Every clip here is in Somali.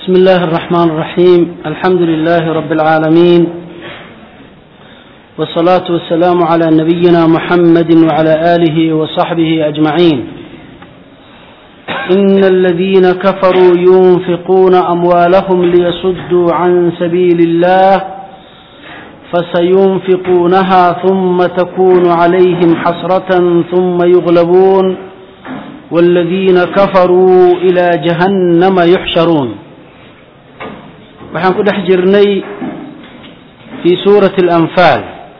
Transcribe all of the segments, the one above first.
بسم الله الرحمن الرحيم. الحمد لله رب العالمين، والصلاة والسلام على نبينا محمد وعلى آله وصحبه أجمعين. إن الذين كفروا ينفقون أموالهم ليصدوا عن سبيل الله فسينفقونها ثم تكون عليهم حسرة ثم يغلبون والذين كفروا إلى جهنم يحشرون. waxaan ku dhex jirnay fii suurati alanfaal.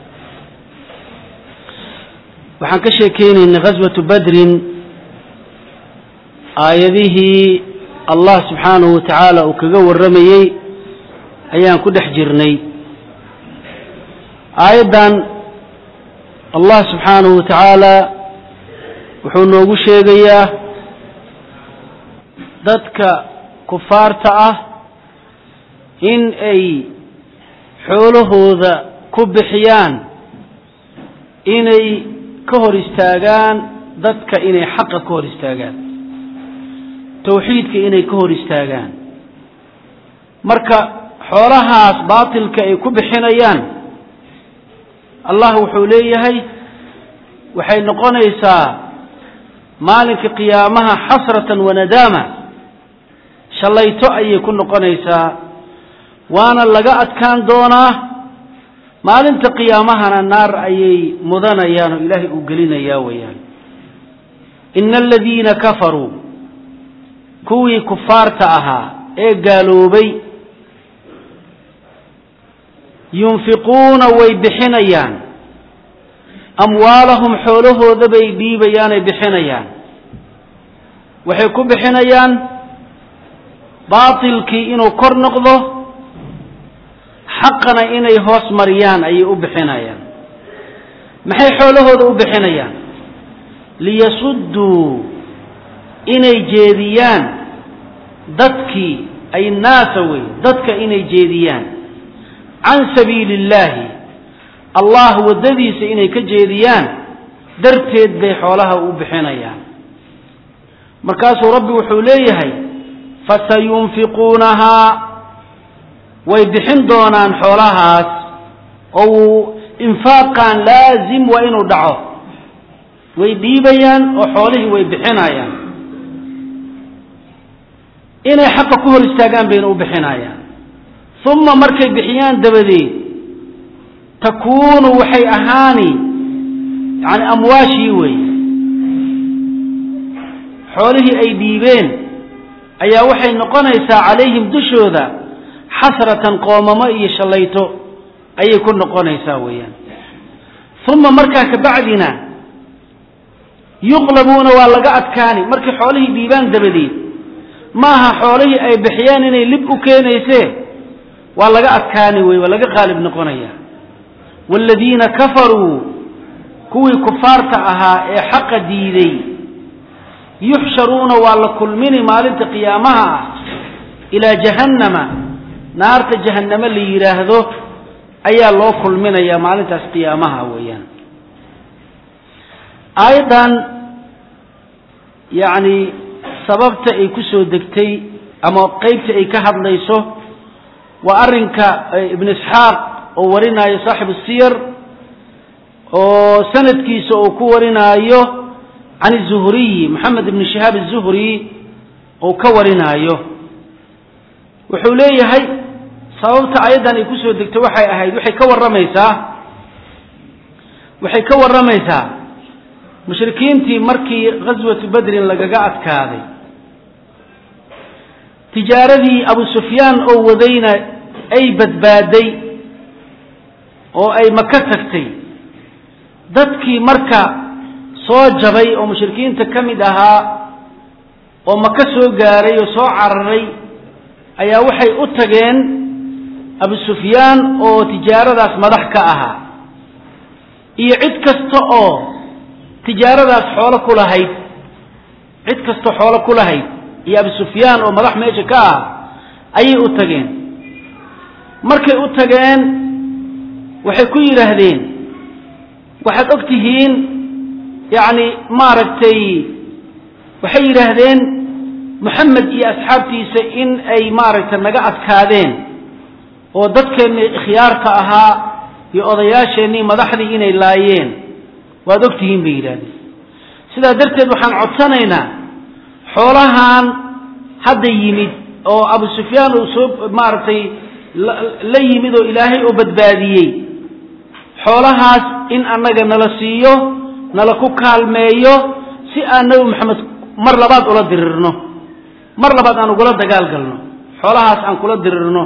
waxaan ka sheekeynaynay ghaswatu badrin, aayadihii allah subxaanahu wa tacaala uu kaga warramayey ayaan ku dhex jirnay. aayaddan allah subxaanahu wa tacaala wuxuu noogu sheegayaa dadka kufaarta ah in ay xoolahooda ku bixiyaan inay ka hor istaagaan dadka, inay xaqa ka hor istaagaan, tawxiidka inay ka hor istaagaan. marka xoolahaas baatilka ay ku bixinayaan, allah wuxuu leeyahay waxay noqonaysaa maalinka qiyaamaha xasratan wa nadaama, shalayto ayay ku noqonaysaa, waana laga adkaan doonaa. maalinta qiyaamahana naar ayay mudanayaan oo ilaahay uu gelinayaa weeyaan. ina aladiina kafaruu, kuwii kufaarta ahaa ee gaaloobay, yunfiquuna way bixinayaan, amwaalahum xoolahooda bay dhiibayaan, ay bixinayaan. waxay ku bixinayaan baatilkii inuu kor noqdo, xaqana inay hoos mariyaan ayay u bixinayaan. maxay xoolahooda u bixinayaan? liyasudduu, inay jeediyaan dadkii, ay naasa wey, dadka inay jeediyaan, can sabiili illaahi, allah waddadiisa inay ka jeediyaan darteed bay xoolaha u bixinayaan. markaasuu rabbi wuxuu leeyahay fasayunfiquunahaa, way bixin doonaan xoolahaas, oo infaaqan laazim waa inuu dhaco. way dhiibayaan oo xoolihii way bixinayaan, inay xaqa ku hor istaagaan bayna u bixinayaan. uma markay bixiyaan dabadeed, takuunu waxay ahaani, yani amwaashii wey, xoolihii ay dhiibeen ayaa waxay noqonaysaa calayhim dushooda xasratan, qoomamo iyo shalayto ayay ku noqonaysaa weeyaan. uma markaa kabacdina yuqlabuuna, waa laga adkaani. markay xoolihii dhiibaan dabadeed, maaha xoolihii ay bixiyeen inay lib u keenayse, waa laga adkaani wey, waa laga qaalib noqonaya. waaladiina kafaruu, kuwii kufaarta ahaa ee xaqa diiday, yuxsharuuna, waa la kulmini maalinta qiyaamaha ah ilaa jahannama, naarta jahannamo la yidhaahdo ayaa loo kulminayaa maalintaas qiyaamaha weeyaan. aayaddan yacni sababta ay ku soo degtay ama qeybta ay ka hadlayso waa arrinka ibn isxaaq oo warinaayo saaxibu siyar, oo sanadkiisa uu ku warinaayo can الzuhriyi, moxamed ibn shihaab الzuhri oo ka warinaayo. wuxuu leeyahay sababta aayaddan ay ku soo degtay waxay ahayd, waxay ka warramaysaa mushrikiintii markii ghaswatu badrin lagaga adkaaday, tijaaradii abu sufyaan oo wadayna ay badbaaday oo ay maka tagtay. dadkii marka soo jabay oo mushrikiinta ka mid ahaa oo maka soo gaaray oo soo cararay ayaa waxay u tageen abu sufyaan oo tijaaradaas madax ka ahaa, iyo cid kasta oo tijaaradaas xoolo ku lahayd, cid kasta xoolo ku lahayd iyo abu sufyaan oo madax meesha ka ah ayay u tageen. markay u tageen waxay ku yidhaahdeen, waxaad og tihiin, yacni maaragtay waxay yidhaahdeen محمد يا أصحابتي سئن أي مارة النجاة كادين ودتكن خيارك أها يقضياشني مدحدي إني لايين ودكتهم بيراني سيدا درت وحن عطسنينا حولهان حد يمد أو أبو سفيان وصوب مارتي لا يمدوا إلهي وبدباديي حولهاس إن أنك نلسيو نلكو كالميو سي أنه محمد مر لباد أولا دررنو مر لباد أنه قولا دقال قلنو حولهاس أن قولا دررنو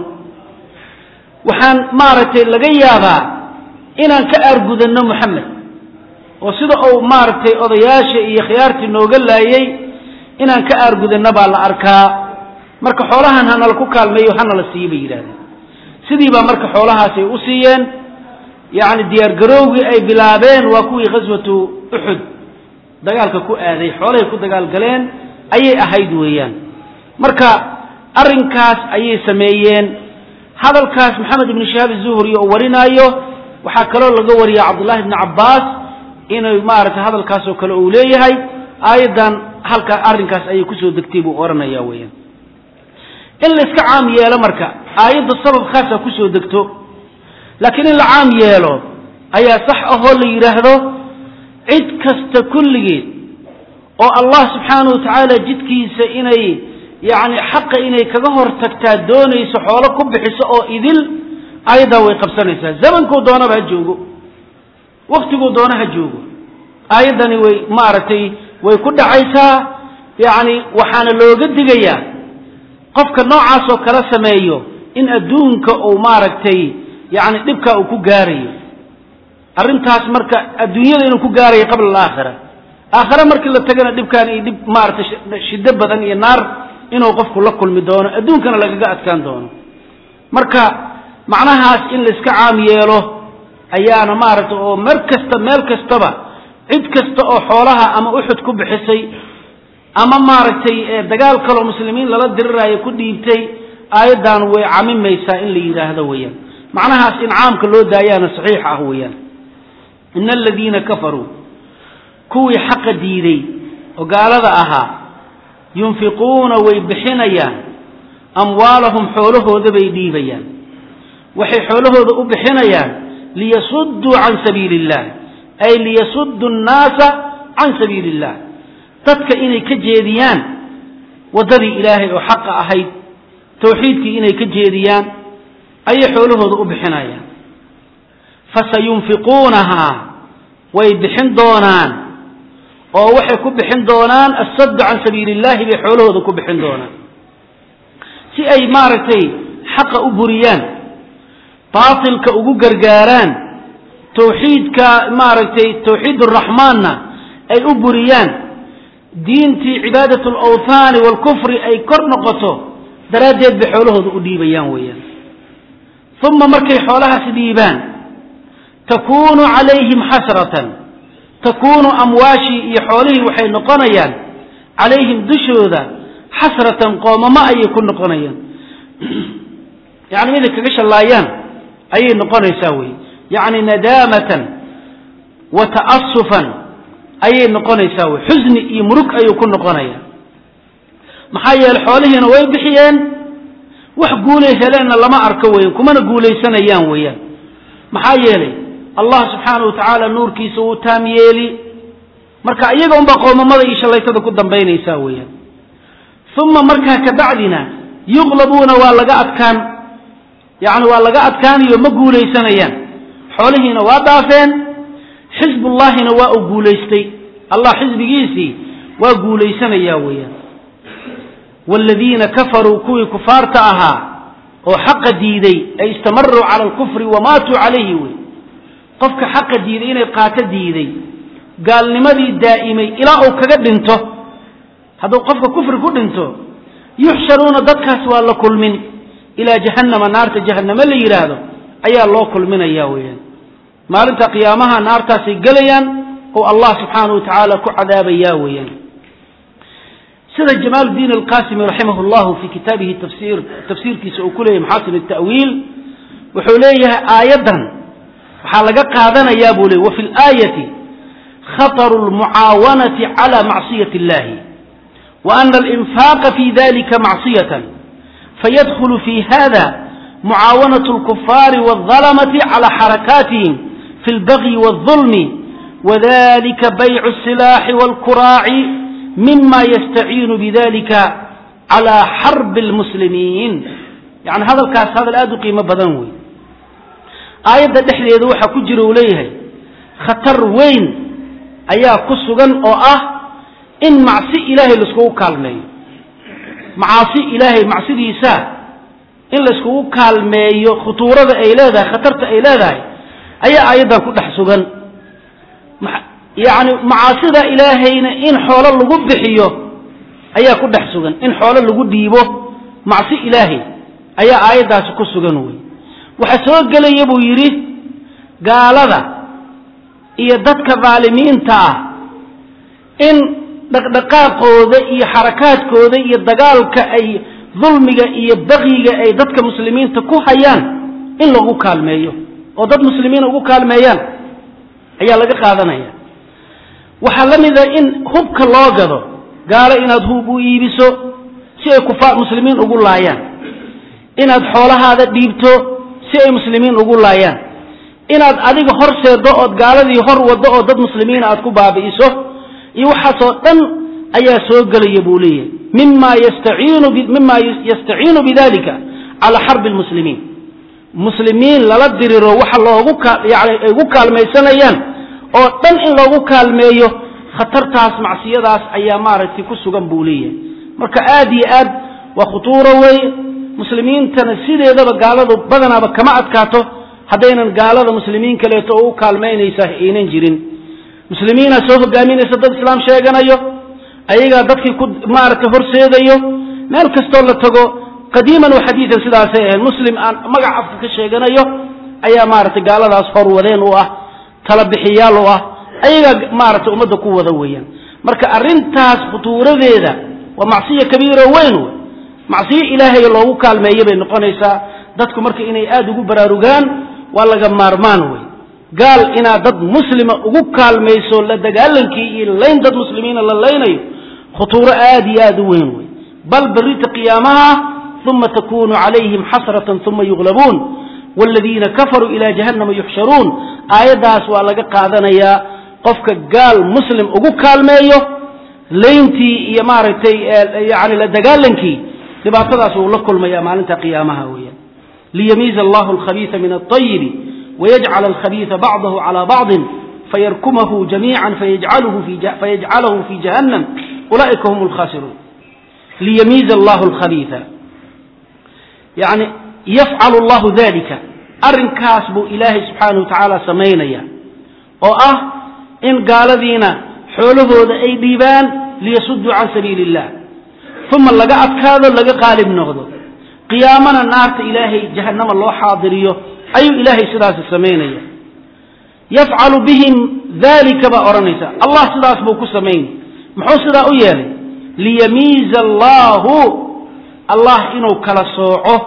وحان مارتي لغيابا إن أنك أرقودنو محمد وسيدا أو مارتي أضياشي إيا خيارتي نوغل لايي إن أنك أرقودنو بالأركا marka xoolahan hana ku kaalmeeyo hana la siibay yiraahdo sidii ba marka xoolahaas ay u siiyeen yaani diyaar garowgi ay bilaabeen waa kuwii qaswatu uhud dagaalka ku aaday xoolahay ku dagaal galeen ayay ahayd weeyaan marka arinkaas ayay sameeyeen hadalkaas maxamed ibn shahab az-zuhri oo warinaayo waxa kale laga wariyaa abdullah ibn abbas inuu maarta hadalkaas oo kale uu leeyahay aayadan halka arinkaas ayay ku soo degtay buu oranaya weeyaan إلا إسكعام يالا مركا آيات السبب خاصة كسو دكتو لكن إلا عام يالو أيا صح أهول يرهدو عد كست كل جيد أو الله سبحانه وتعالى جد كيس إني يعني حق إني كظهر تكتادوني سحولكم بحساء إذل أيضا ويقبسانيسا زمن كو دونا بهجوغو وقت كو دونا هجوغو أيضا مارتي ويكد عيسى يعني وحان اللو قد دقيا qofka noocaas oo kala sameeyo in adduunka oo maaragtay yaani dibka uu ku gaarayo arintaas marka adduunyada inuu ku gaarayo qabla aakhira markii la tagana dibkaan iyo dib maaragtay shidda badan iyo naar inuu qofku la kulmi doono adduunkana lagaga adkaan doono marka macnahaas in la iska caam yeelo ayaana maaragtay oo meel kastaba cid kasta oo xoolaha ama uxud ku bixisay ama maaragtay dagaal kale muslimiin lala dirirayo ku dhiibtay aayadan way camimaysa in la yiraahdo weeyaan macnahaas in caamka loo daayana saxiix ah weeyaan innal ladina kafaru kuwi xaq diiday oo gaalada ahaa yunfiquna way bixinayaan amwaalahum xoolahooda bay dhiibayaan waxay xoolahooda u bixinayaan liyasuddu an sabilillah ay liyasuddu an-nasa an sabilillah dadka inay ka jeediyaan wadadii ilaahay oo xaq ahayd tawxiidkii inay ka jeediyaan ay xoolahooda u bixinayaan fasayunfiqunaha way bixin doonaan oo waxay ku bixin doonaan as-sadd an sabilillah bi xoolahooda ku bixin doonaan si ay maaragtay xaq u buriyaan baatilka ugu gargaaraan tawxiidka maaragtay tawxiidur rahmaanna ay u buriyaan diintii cibaadatu al-awthan wal kufr ay kor noqoto daraadeed bi xoolahooda u dhiibayaan weeyaan thumma markay xoolaha sidibaan takunu alayhim hasratan takunu amwashi iyo xoolihi waxay noqonayaan alayhim dushooda hasratan qoomama ay ku noqonayaan yaani mid kaga shalaayaan ay noqonaysaa weey yaani nadamatan wa ta'assufan ayay noqonaysaa way xusni iyo murug ay ku noqonayaan maxaa yeelay xoolihiina way bixiyeen wax guulay heleen lama arko weyn kuma guuleysanayaan weeyaan maxaa yeelay Allah subhanahu wa ta'ala nuurkiisa uu taamyeeli marka iyaga un ba qoomamada iyo shalaytada ku dambeynaysaa weeyaan thumma marka ka bacdina yuglabuna waa laga adkaan yaani waa laga adkaan iyo ma guuleysanayaan xoolihiina waa dhaafeen حزب الله نواء قوليستي الله حزب جيسي وقوليسنا يا ويا والذين كفروا كوي كفارتها وحق ديدي أي استمروا على الكفر وماتوا عليه وي قفك حق ديدين قاتل ديدي قال لماذا دائمي إلى أو كقد انتو هذا قفك كفر كد انتو يحشرون ضدك سوال كل من إلى جهنم نار جهنم اللي يرادو أي الله كل من يا ويا مالنت قيامها نار تاسي قليا هو الله سبحانه وتعالى كعذاب ياويا سيد جمال الدين القاسمي رحمه الله في كتابه تفسير كيس أكله محاسن التأويل وحوليه آية وحالقا قادنا يابولي وفي الآية خطر المعاونة على معصية الله وأن الإنفاق في ذلك معصية فيدخل في هذا معاونة الكفار والظلمة على حركاتهم في البغي والظلم وذلك بيع السلاح والكراع مما يستعين بذلك على حرب المسلمين. يعني هذا الكاس هذا الآد قيمة بدنوي آية دحلي يدوحة كجر وليه خطر وين أيها قصغا أو إن معصي إلهي لسكوه كالمي معاصي إلهي معصي ديسا إن لسكوه كالمي خطورة إيلادا خطرت إيلادا أي آية كل حسغا يعني معاصي إلهي إن حول اللغو بحيه أي كل حسغا إن حول اللغو ديبه معصي إلهي أي آية كسغا وي وحسوق لي يبو يري قال هذا يددك ظالمين تا إن دقاقooda iyo xarakaadkooda iyo dagaalka ay dulmiga iyo baqiga ay dadka muslimiinta ku hayaan in lagu kaalmeeyo oo dad muslimiin ugu kaalmeeyaan ayaa laga qaadanaya waxa la mid ah in hubka loo gado gaalo inaad hub u iibiso si ay kufaar muslimiin ugu laayaan inaad xoolahaada dhiibto si ay muslimiin ugu laayaan inaad adiga horseedo oo gaaladii hor wado oo dad muslimiin aad ku baabi'iso يوحصو دن أيا سوغل يبوليه مما يستعين بذلك على حرب المسلمين مسلمين للدر روح الله يعني وكال ميسانيان او دن إن لو وكال ميو خطرتاس معصيداس أيا مارتي كسوغن بوليه مركا آدي آد وخطورة وي مسلمين تنسيد يدب قالوا بدنا بكما أتكاتو هدينا قالوا مسلمين كليتو وكال مين يساهينين جيرين مسلمين سوف قامين يسدد الإسلام شيئا أيوه أيها ضدك كد مارك هرسيد أيوه مالك استولى تقو قديما وحديثا سلاسة المسلم مقع عفك شيئا أيوه أيها مارك قال هذا أصفر وذين واه طلب حيال واه أيها مارك أمد قوة ذويا مرك أرنتاس خطورة ذيذا ومعصية كبيرة وينه معصية إلهي الله وكال ما يبين نقونيسا ضدك مرك إني آدو براروغان ولا جمارمانوي قال إنا ضد مسلمة وقال ميسو لدقالنكي لين ضد مسلمين للينيو خطورة آدي وين بل بريت قيامها ثم تكون عليهم حسرة ثم يغلبون والذين كفروا إلى جهنم يحشرون آية داس وعلى قادنا يا قفك قال مسلم وقال ميو لينتي يمارتي يعني لدقالنكي لبعض لكل ما يمالنت قيامها ويا ليميز الله الخبيث من الطيب ويجعل الخبيث بعضه على بعض فيركمه جميعا فيجعله في جهنم أولئك هم الخاسرون ليميز الله الخبيث يعني يفعل الله ذلك أرن كاسب إلهي سبحانه وتعالى سمينيا إن قال ذينا حوله أي ديبان ليصدوا عن سبيل الله ثم لقى أتكاذا لقى قالب نغضو قيامنا النار إلهي جهنم الله حاضريه أي إلهي سلاس السمينية يفعل بهم ذلك بأرنسا الله سلاس بوكو سمين محوصر أيالي ليميز الله إنه كلا صوعه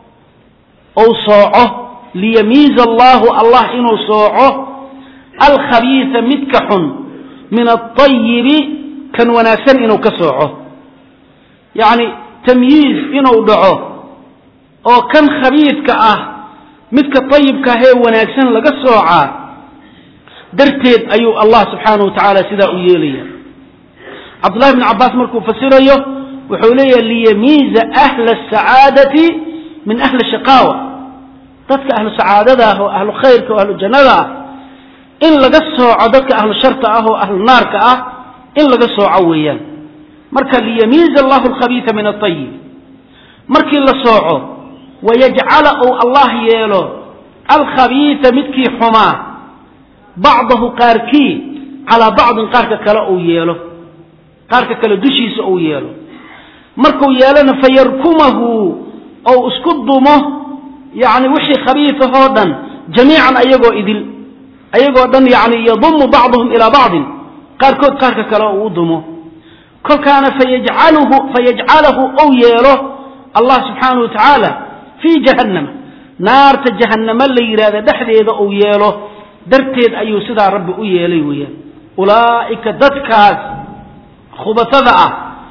أو صوعه ليميز الله إنه صوعه الخبيث متكح من الطيب كان وناسا إنه كصوعه يعني تمييز إنه دعوه أو كان خبيث كأه midka tayyibka ah wanaagsan laga soocaa darteed ayuu Allah subhanahu wa ta'ala sida u yeelaya Abdullah ibn Abbas markuu fasirayo wuxuu leeyahay liyamiza ahla as-sa'adati min ahli ash-shaqawa dadka ahlu sa'adada ah oo ahlu khayrka oo ahlu jannada in laga sooco dadka ahlu sharta ah oo ahlu naarka ah in laga sooco weeyaan marka liyamiza Allahu al-khabitha min at-tayyib markii la sooco ويجعل الله يلو الخبيث متكي حما بعضه قاركي على بعض قارك كلا أو يلو قارك كلا دشيس أو يلو مركو يلنا فيركمه أو اسكدمه يعني وحي خبيث هذا جميعا أيقو إذل أيقو دن يعني يضم بعضهم إلى بعض قارك كلا أو ضمه كل كان فيجعله أو يلو الله سبحانه وتعالى في جهنم نار جهنم اللي يراد دحديده او ييلو درتيد ايو سدا رب او ييلي ويا اولئك ددكاس خبثدا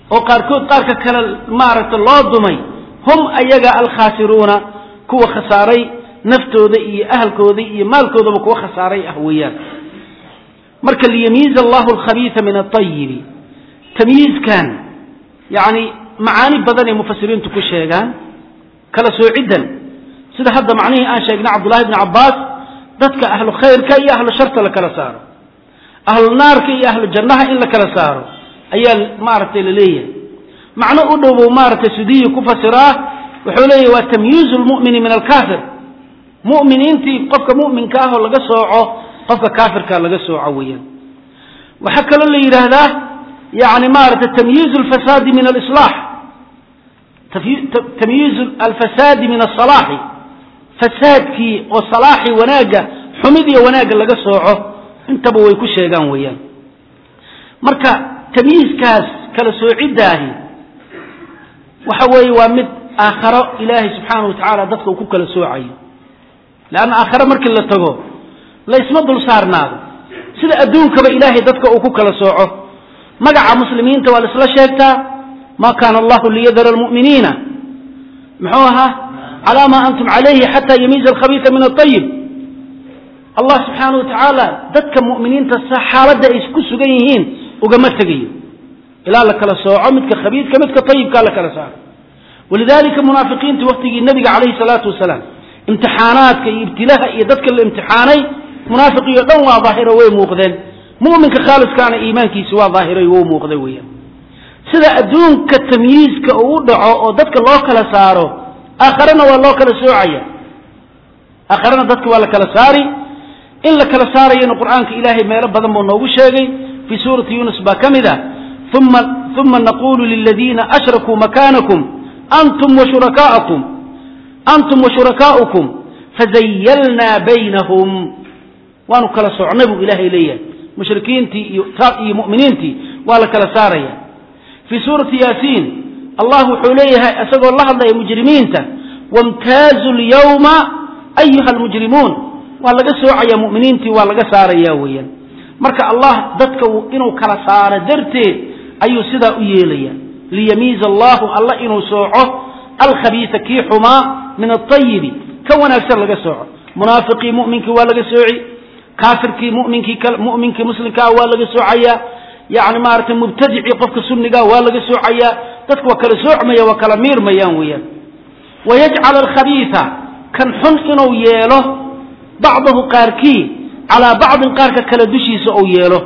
oo qaarkood qaarka kale maaragtay loo dumay hum ayaga alkhasiruuna kuwa khasaaray naftooda iyo ahalkooda iyo maalkoodaba kuwa khasaaray ah weeyaan marka liyamiiza Allahu al-khabitha min at-tayyib tamyiizkan yani macaani badan ee mufassiriintu ku sheegaan kala soocidan sida hadda macnaheedu aan sheegnay Abdullah ibn Abbas dadka ahlu khayrka iyo ahlu sharta la kala saaro ahlu naarka iyo ahlu jannaha in la kala saaro ayaa maartay leeyahay macna u dhow maartay sidiyo ku fasiraa wuxuu leeyahay waa tamyiizul mu'mini min al-kafir mu'miniinti qofka mu'minka ah oo laga sooco qofka kaafirka laga sooco weeyaan waxa kale la yiraahdaa يعني مارة تمييز الفساد من الإصلاح تمييز الفساد من الصلاح فساد كي وصلاح وناجة حمدي وناجة لقى صوعه انتبهوا يكون شيئا ويا مركا تمييز كاس كلا سوعي داهي وحوي ومد آخر إلهي سبحانه وتعالى دفقه كلا سوعي لأن آخر مركا اللي تقول لا يسمد لصارنا سيدا أدونك بإلهي دفقه كلا سوعه مقع مسلمين توال إسلا شيكتا ما كان الله ليذر المؤمنين محوها على ما أنتم عليه حتى يميز الخبيث من الطيب الله سبحانه وتعالى ذاتك مؤمنين تسحالة إسكسو جيهين وقمت جيه إلا لك لسوع متك خبيث كمتك طيب قال لك لسوع ولذلك منافقين توقتي النبي عليه الصلاة والسلام امتحانات كي ابتلاها ذاتك الامتحاني منافقين يقوم ظاهرة ويموقذين مؤمن كخالص كان إيمانك سوى ظاهري ومقدويا سيدا أدون كالتمييز كأودعو أو ذاتك الله كلا سارو آخرنا والله كلا سوعيا آخرنا ذاتك والله كلا ساري إلا كلا ساري إن القرآن كإلهي ما يرب ذنبه النوب الشيغي في سورة يونس باكمدة ثم نقول للذين أشركوا مكانكم أنتم وشركاؤكم فزيلنا بينهم وانو كلا سعنبوا إلهي ليه مشركين تي مؤمنين تي ولا كلا ساريا في سورة ياسين الله حليها أسقوا الله الله مجرمين تا وامتازوا اليوم أيها المجرمون ولا قسوا يا مؤمنين تي ولا ساريا ويا مرك الله ضدك إنه كلا سار درتي أي سدا أيليا ليميز الله إنه سوعه الخبيث كيحما من الطيب كون أكثر لقسوا منافقي مؤمنك ولا قسوعي كافرك مؤمنك مسلمك ولا سوعيا يعني مارت مبتدعي قفك سنك ولا سوعيا تتكوى كلا سوع ميا وكلا مير ميان ويا ويجعل الخبيث كان حنقنو ياله بعضه قاركي على بعض قارك كلا دشيس أو ياله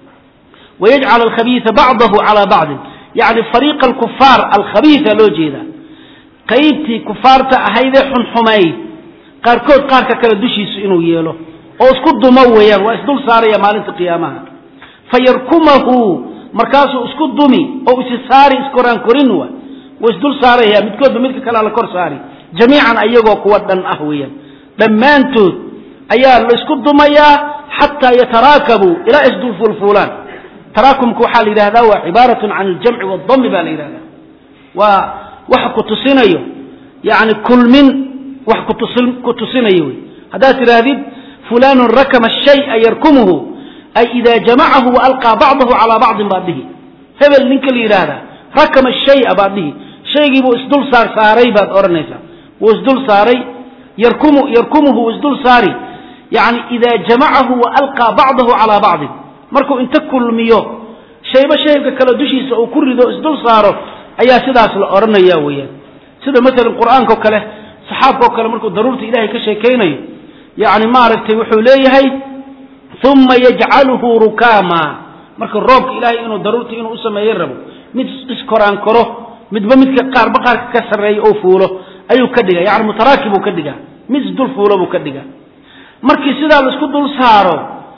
ويجعل الخبيث بعضه على بعض يعني فريق الكفار الخبيث لو جيدا قيبتي كفارتا هيدا حنحمي قاركود قارك كلا دشيس إنو ياله oo isku dumaweeyaan waa isdul saaraya maalinta qiyaamaha fayarkumahu markaas isku dumi oo isaari iskoraan korin waa isdul saaraya midkood midka kale la kor saari jamiican ayagoo kuwa dhan ah weeyaan dhamaantood ayaa la isku dumaya hatta yatarakabu ila isdul fulfulan tarakumku waxa la yiraahdaa waa ibaratun an al-jam' wa ad-damm ba la yiraahdaa waa wax ku tusinayo yaani kulmin wax ku tusinayo hada tiraadid فلان ركم الشيء يركمه أي إذا جمعه وألقى بعضه على بعض بعضه هبل منك الإرادة ركم الشيء بعضه شيء يبو اسدل صار صاري بعد أورنيسا واسدل صاري يركمه واسدل صاري يعني إذا جمعه وألقى بعضه على بعض مركو انت كل ميو شيء بشيء كلا دشي أو كل ذو اسدل صاره أي سداس الأورنيا ويا سيدا مثل القرآن كله صحاب كله مركو ضرورة إلهي كشيء كيني يعني ما رأيت وحوليه ثم يجعله ركاما مرك الروب إلهي إنه ضروري إنه أسمى يربو مد إسكران كره مد بمد كقار بقار كسر أو فوله أيو كدجا يعني متراكب وكدجا مد دول فوله وكدجا مرك سيدا الاسكود دول صاروا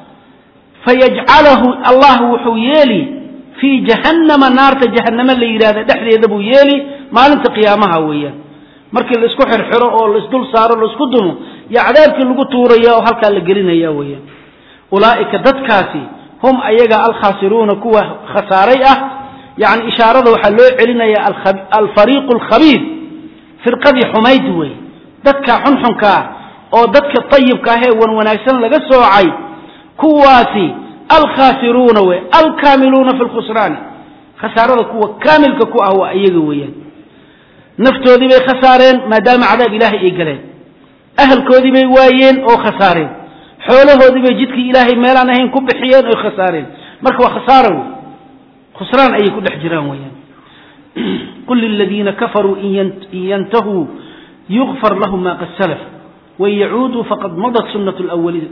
فيجعله الله وحويلي في جهنم نار جهنم اللي يراده دحر يدبو يلي ما لنت قيامها ويا markii la isku xirxiro oo la isdul saaro la isku dumo ya cadaabkii lagu tuurayo oo halka la gelinayo weeyo ulaaika dadkaasi hum ayaga al khasiruna kuwa khasaaray ah yani ishaarada waxa loo celinaya al fariiq al khabith firqadi humayd way dadka xunxunka oo dadka tayyibka ah ee wanaagsan laga soocay kuwaasi al khasiruna way al kamiluna fil khusran خسارة كوا كامل كوا هو أيجويا نفتو ذي بخسارين ما دام عذاب إلهي إيجلين أهل كودي بيوايين أو خسارين حوله ذي بيجدك إلهي ميلانا هين كب حيان أو خسارين مركوا خسارة خسران أي كل حجران ويان قل للذين كفروا إن ينتهوا يغفر لهم ما قد سلف وإن يعودوا فقد مضت سنة الأولين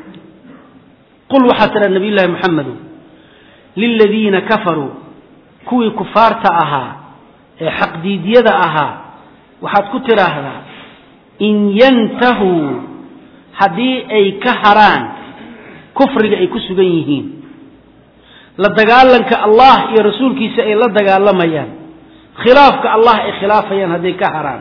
قل وحتى النبي الله محمد للذين كفروا كوي كفار تأها حق ديد يدأها وحد كتر هذا إن ينتهوا هدي أي كهران كفر أي كسبينهين لدقال لك الله يا رسولك سأل لدقال لما يان خلافك الله خلافا يان هدي كهران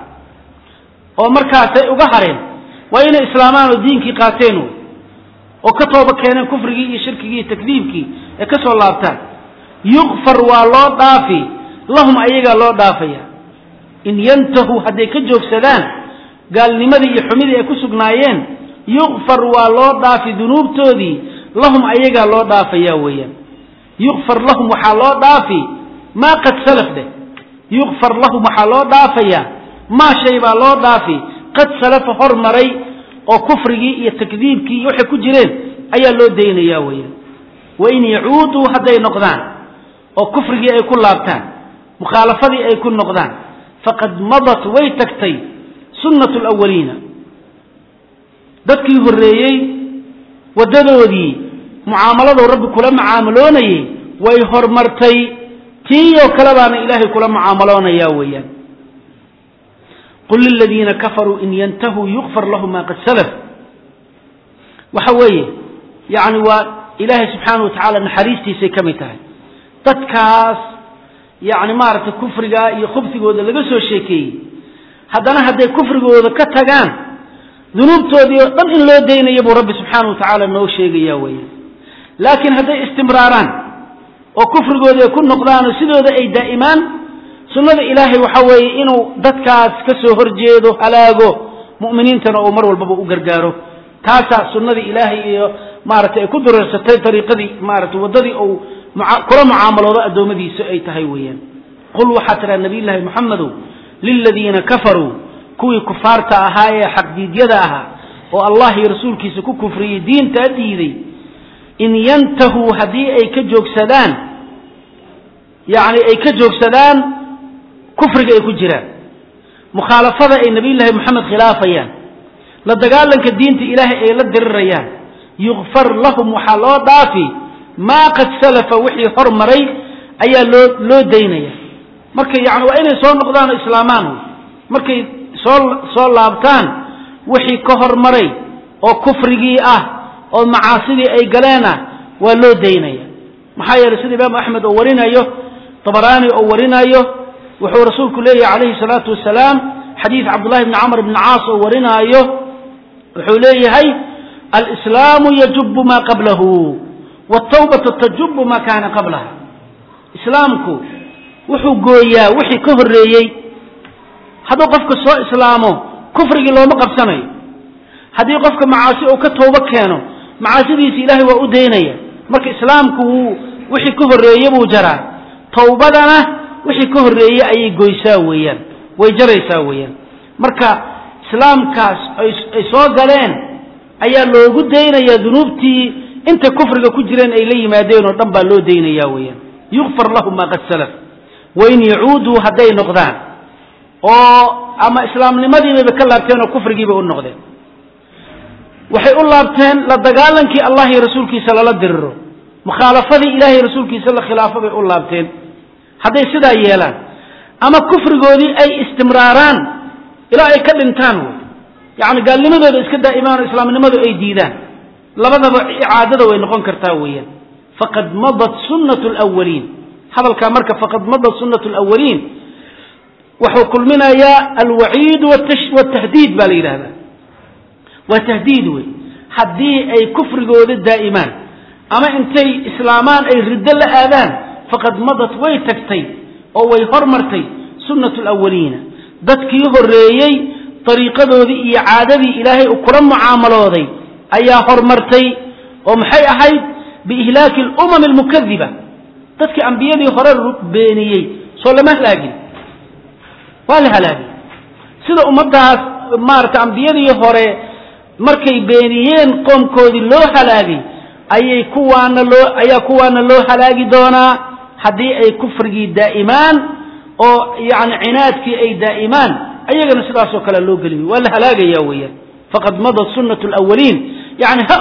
ومركات وقهرين وإن إسلامان ودينك قاتينه وكتوبة كان كفرك شركك تكذيبك يكسر الله بتاعك يغفر والله ضافي اللهم أيها الله ضافيا إن ينتهوا هدي كجوك سلام قال لماذا يحمد يكسر نايين يغفر والله ضافي ذنوب تودي اللهم أيها الله ضافيا ويا يغفر لهم وحالله ضافي ما قد سلف ده يغفر لهم وحالله ضافيا ما شيء بالله ضافي قد سلف حرمري أو كفرك يتكذيبك يوحي كجرين أي الله دين يا ويا وإن يعودوا هدي نقدان أو كفرك أي كل لابتان مخالفة أي كل نقدان فقد مضت ويتكتي سنة الأولين dadkii horeeyay wadadoodii muaamalada rabbi kula muaamalonay way hormartay tiyo kala baana ilaahay kula muaamalonaya weeyaan qul lil ladina kafaru in yantahu yughfar lahum ma qad salaf waxa weeye yaani waa ilaahay subhanahu wa ta'ala naxariistiisa kamitahay dadkaas yaani maarta kufriga iyo khubsigooda laga soo sheekay hadana haday kufrigooda ka tagaan ذنوبتودي دم إن لو دين يبو رب سبحانه وتعالى نو شيء يا ويا لكن هذا استمراران وكفر جود يكون نقدان سيدو ذا أي دائما سنة إلهي وحوي إنه دتكاس كسر جيدو هلاجو مؤمنين تنا أمر والبابو أجرجارو تاسع سنة إلهي مارت يقدر ستة طريقة دي مارت وضدي أو كل معاملة ذا دوم دي سأي تهيويا قل وحتى النبي الله محمد للذين كفروا كوي كفار تاهاي حق ديد يداها والله رسولك سكو كفري دين تأديدي إن ينتهوا هدي أي كجوك سدان يعني أي كجوك سدان كفر أي كجران مخالفة أي نبي الله محمد خلافيان لدقال لك الدين إلهي أي لدر الريان يغفر لهم وحالات ضافي ما قد سلف وحي حرمري أي لو دينيا مركي يعني وإن يصون نقضان إسلامانه مركي soo laabtaan wixii ka hormaray oo kufrigii oo macaasidi ay galeena waa loo deynaya maxaa yeelay sida Imaam Ahmed oo warinayo Tabarani oo warinayo wuxuu rasuulku leeyahay alayhi salatu wasalaam hadith Abdullah ibn Amr ibn Aas oo warinayo wuxuu leeyahay al-islam yajubbu ma qablahu wat-tawbatu tajubbu ma kana qablaha islaamku wuxuu gooyaa wixii ka horeeyay هذا قفك سواء إسلامه كفر لو ما قبسني هذه قفك معاصي أو كتوبة كانوا معاصي دي إلهي وأدينية مرك إسلامك وحي كفر يبو جرى توبتنا وحي كفر أي جويساويا ويجري ساويا مرك إسلامك أي صوت قالين أي لو قد دينية ذنوبتي أنت كفر كجرين أي لي ما دينه ربا لو دينية ويا يغفر لهم ما قد سلف وإن يعودوا هدي نقدان أما إسلام لماذا يبكلابتين وكفر جيبه النقدين وحي أولابتين لدقالن كي الله رسولك صلى الله عليه وسلم مخالفة إلهي رسولك صلى الله خلافة بأولابتين هذا يسدى يلان أما كفر جودي أي استمراران إلى أي كلمتان يعني قال لماذا إسكدا إيمان الإسلام لماذا أي ديدان لماذا إعادة وينقون كرتاويا فقد مضت سنة الأولين هذا الكامرك فقد مضت سنة الأولين وحو كل منا يا الوعيد والتهديد بالإله هذا وتهديد حدي أي كفر جود دائما أما أنتي إسلامان أي رد الآذان فقد مضت ويتكتي أو ويهرمرتي سنة الأولين ذاتك يهريي طريقة ذي إعادة إلهي أكرم معاملة ذي أي هرمرتي ومحي أحيد بإهلاك الأمم المكذبة dadkii ambiyadii hore beeniyey soo lama halaagin waa la halaagay sida ummadaas maarta ambiyadii hore markay beeniyeen qoomkoodii loo halaagay ayay kuwaana loo halaagi doonaa haddii ay kufrigii daa'imaan oo yani cinaadkii ay daa'imaan ayagana sidaasoo kale loo geliyay waa la halaagayaa weeyaan faqad madat sunnatu alawwaliin yani ha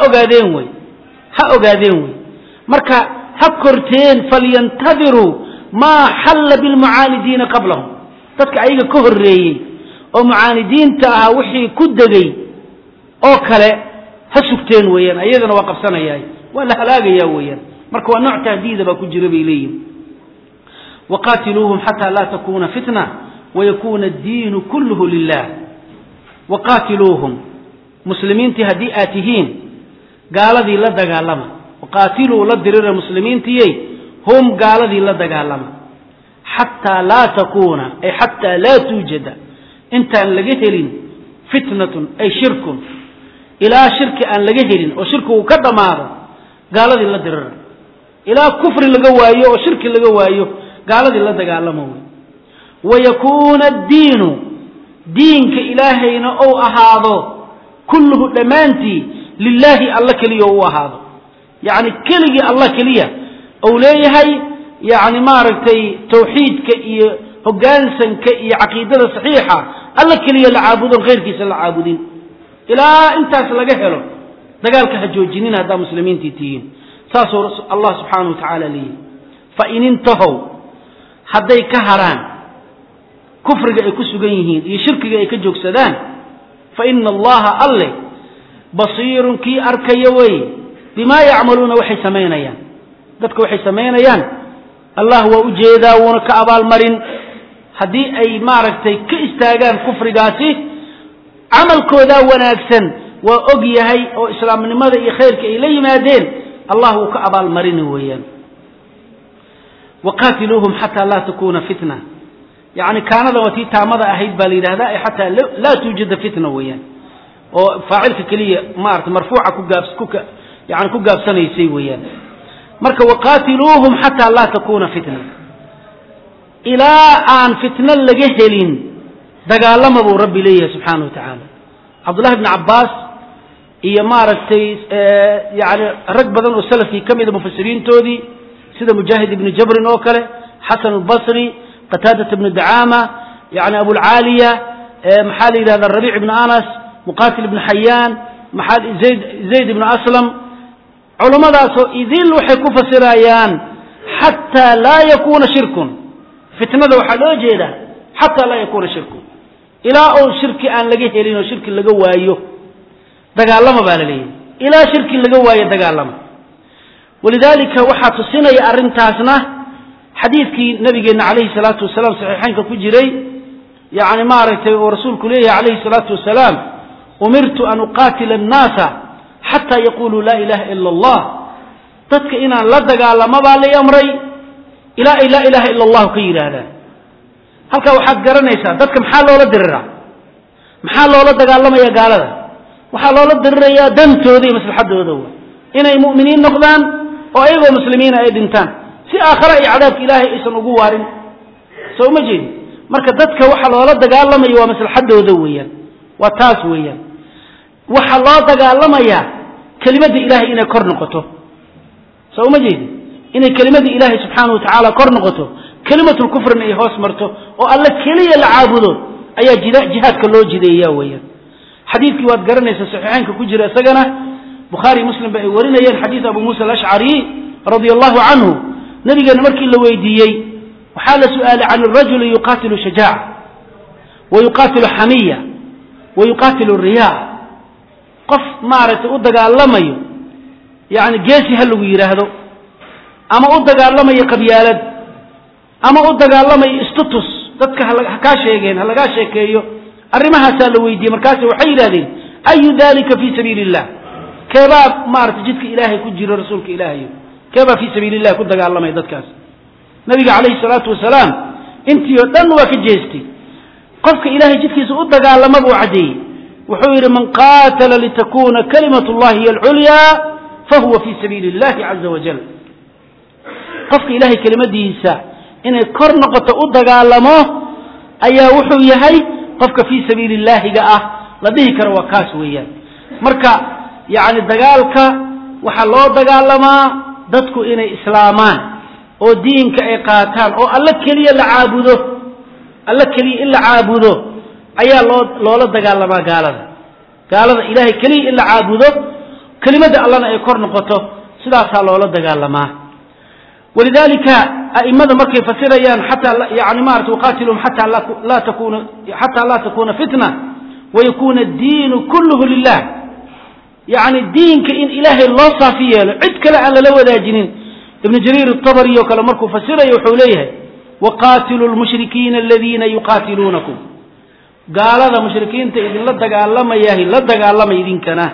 ogaadeen wey marka ha korteen falyantadiruu maa xalla bilmucaanidiina qablahum dadka ayaga ka horreeyey oo mucaanidiinta ahaa wixii ku degay oo kale ha sugteen weeyaan ayagana waa qabsanayaa waa la halaagayaa weeyaan marka waa nooc tahdiida baa ku jira bay leeyihin waqaatiluuhum xataa laa takuuna fitna wayakuuna addiinu kulluhu lilah waqaatiluuhum muslimiintii haddii aad tihiin gaaladii la dagaalama waqaatiluu la dirira muslimiintiyey hum gaaladii la dagaalama xataa laa takuuna ay xataa laa tuujada intaan laga helin fitnatun ay shirkun ilaa shirki aan laga helin oo shirki uu ka dhammaado gaaladii la dirira ilaa kufri laga waayo oo shirki laga waayo gaaladii la dagaalama wey wayakuuna addiinu diinka ilaahayna ou ahaado kulluhu dhammaantii lilaahi alla keliya u ahaado yani keligii allah keliya ou leeyahay yani maaragtay tawxiidka iyo hoggaansanka iyo caqiidada saxiixa alla keliya la caabudon khayrkiisa la caabudin ilaa intaas laga helo dagaalka ha joojinin haddaa muslimiintii tihiin saasuu allah subxaanahu wa tacaala leeyahy fain intahow hadday ka haraan kufriga ay ku sugan yihiin iyo shirkiga ay ka joogsadaan fa ina allaha alle basiirun kii arkaya wey bimaa yacmaluuna waxay samaynayaan dadka waxay samaynayaan allah waa u jeedaa wuuna ka abaalmarin haddii ay maaragtay ka istaagaan kufrigaasi camalkoodaa wanaagsan waa og yahay oo islaamnimada iyo khayrka ay la yimaadeen allah wuu ka abaalmarini weeyaan waqaatiluuhum xataa laa takuuna fitna yani kaanada waa tii taamada ahayd baa la yidhahdaa ay xataa laa tuujada fitna weeyaan oo faacilka keliya maarata marfuuca yani ku gaabsanaysay weeyaan marka waqaatiluuhum xataa laa takuuna fitna ilaa aan fitna laga helin dagaalama buu rabbi leeyahay subxaanahu wa tacaala cabdullahi bni cabbaas iyo maaragtay yani rag badan oo salafkii ka mida mufasiriintoodii sida mujaahid ibni jabrin oo kale xasan albasri qataadata bni dacaama yani abulcaaliya maxaa la yidhahda rabiic ibni anas muqaatil ibni xayaan zayd ibni aslam culummadaasoo idil waxay ku fasirayaan xataa laa yakuuna shirkun fitnada waxaa loo jeedaa xataa laa yakuuna shirkun ilaa ou shirki aan laga helin oo shirki laga waayo dagaalama baa la leeyahay ilaa shirki laga waayo dagaalama walidaalika waxaa tusinaya arrintaasna xadiidkii nabigeenna calayhi salaatu wasalaam saxiixaynka ku jiray yani maaragtay oo rasuulku leeyahay calayhi salaatu wasalaam umirtu an uqaatila annaasa xataa yaquluu laa ilaha ila allah dadka inaan la dagaalamo baa lay amray ilaa ay laa ilaha ila allahu ka yidhaahdaan halkaa waxaad garanaysaa dadka maxaa loola diriraa maxaa loola dagaalamaya gaalada waxaa loola dirirayaa dantooda iyo maslaxadooda w inay mu'miniin noqdaan oo ayagoo muslimiina ay dhintaan si aakhare iyo cadaabka ilaahay aysan ugu waarin soo ma jeedi marka dadka waxa loola dagaalamayo waa maslaxadooda weeyaan waa taas weeyaan waxa loo dagaalamayaa kelimadda ilaahay inay kor noqoto soo ma jeedi inay kelimadda ilaahay subxaanahu wa tacaala kor noqoto kelimatul kufrina ay hoos marto oo alla keliya la caabudo ayaa jihaadka loo jideeyaa weeyaan xadiidkii waad garanaysaa saxiixaynka ku jira isagana bukhaari muslim ba ay warinayeen xadiid abu muusa alashcari radia allahu canhu nabigeena markii la weydiiyey waxaa la su'aalay can arajuli yuqaatilu shajaaca wa yuqaatilu xamiya wa yuqaatilu riyaa qof maaragtay u dagaalamayo yani geesi ha lagu yidhaahdo ama u dagaalamayo qabyaalad ama u dagaalamayo istutus dadka ha kaa sheegeen ha lagaa sheekeeyo arrimahaasaa la weydiiyey markaase waxay yidhahdeen ayu dalika fii sabiili illah keebaa maaragtay jidka ilaahay ku jiro rasuulka ilaahayo keebaa fii sabiili illah ku dagaalamaya dadkaas nabiga calayhi salaatu wasalaam intii oo dhan waa ka jeestay qofka ilaahay jidkiisa u dagaalama buu caddeeyey wuxuu yidhi man qaatala litakuna kalimatu llahi hiy alculyaa fahuwa fii sabiili illahi caza wajal qofka ilaahay kelimadiisa inay kor noqoto u dagaalamo ayaa wuxuu yahay qofka fi sabiilillahi ah la dhihi karo waa kaas weeyaan marka yaani dagaalka waxa loo dagaalamaa dadku inay islaamaan oo diinka ay qaataan oo alla kaliya la caabudo alla kaliya illa caabudo ayaa loola dagaalamaa gaalada ilaahay kaliya illa caabudo kelimada allana ay kor noqoto sidaas loola dagaalamaa ولذلك أئمة مركي فسريان حتى يعني ما تقاتلهم حتى لا تكون فتنة ويكون الدين كله لله يعني الدين كإن إله الله صافية عدك على لو ذاجنين ابن جرير الطبري وكلا مركو فسري وحوليها وقاتلوا المشركين الذين يقاتلونكم قال هذا مشركين إذن لا تقال ياهي لا تقال إذن كنا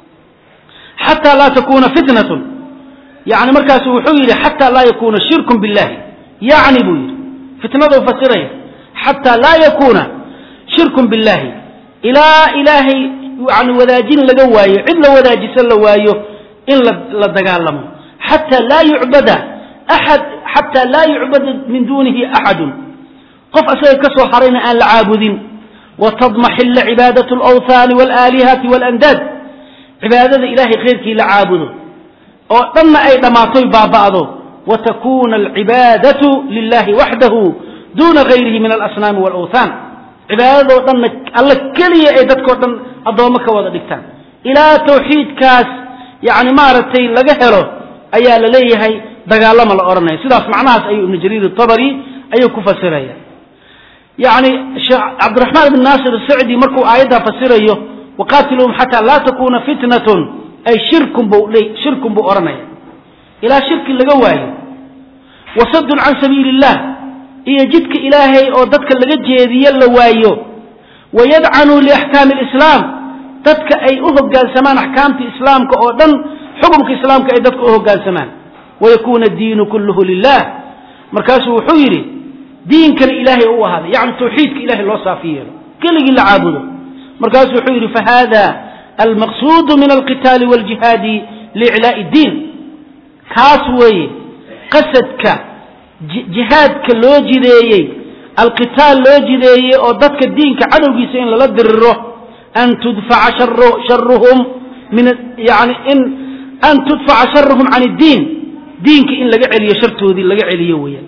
حتى لا تكون فتنة يعني مركز وحويل حتى لا يكون شرك بالله يعني بويل فتنة وفسره حتى لا يكون شرك بالله إلى إلهي يعني وذاجين لقوايه عدل وذاجس لوايه إلا لدقالهم حتى لا يعبد أحد حتى لا يعبد من دونه أحد قف أسأل كسو حرين آل العابدين وتضمحل عبادة الأوثان والآلهة والأنداد عبادة إلهي خيرك لعابده وطن أي دماطي بابعضه وتكون العبادة لله وحده دون غيره من الأصنام والأوثان عبادة وطن الله كلية أيدتك وطن أضومك وضدكتان إلى توحيد كاس يعني مارتين لقهره أيها لليه دقالما الأرنية سيداس معناها أي ابن جرير الطبري أي كفسرية يعني عبد الرحمن بن ناصر السعدي مركو آياتها فسريه وقاتلهم حتى لا تكون فتنة أي شرك بأرنية إلى شرك لقواه وصد عن سبيل الله إيا جدك إلهي أو ددك لقجي ذي اللوايو ويدعنوا لأحكام الإسلام ددك أي أهب قال سمان أحكام إسلامك أو دن حكمك إسلامك أي ددك أهب قال سمان ويكون الدين كله لله مركاسه حويري دينك الإلهي هو هذا يعني توحيدك إلهي الله صافيه كل اللي عابده مركاسه حويري فهذا المقصود من القتال والجهاد لإعلاء الدين كاسوي قصدك جهادك لوجدي القتال لوجدي أو ضدك الدين كعنو جيسين للدره أن تدفع شرهم من يعني أن تدفع شرهم عن الدين دينك إن لقعلي شرته ذي لقعلي ويا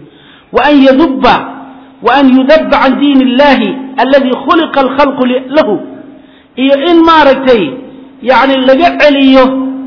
وأن يذب عن دين الله الذي خلق الخلق له إيه إن مارتي يعني لقعلي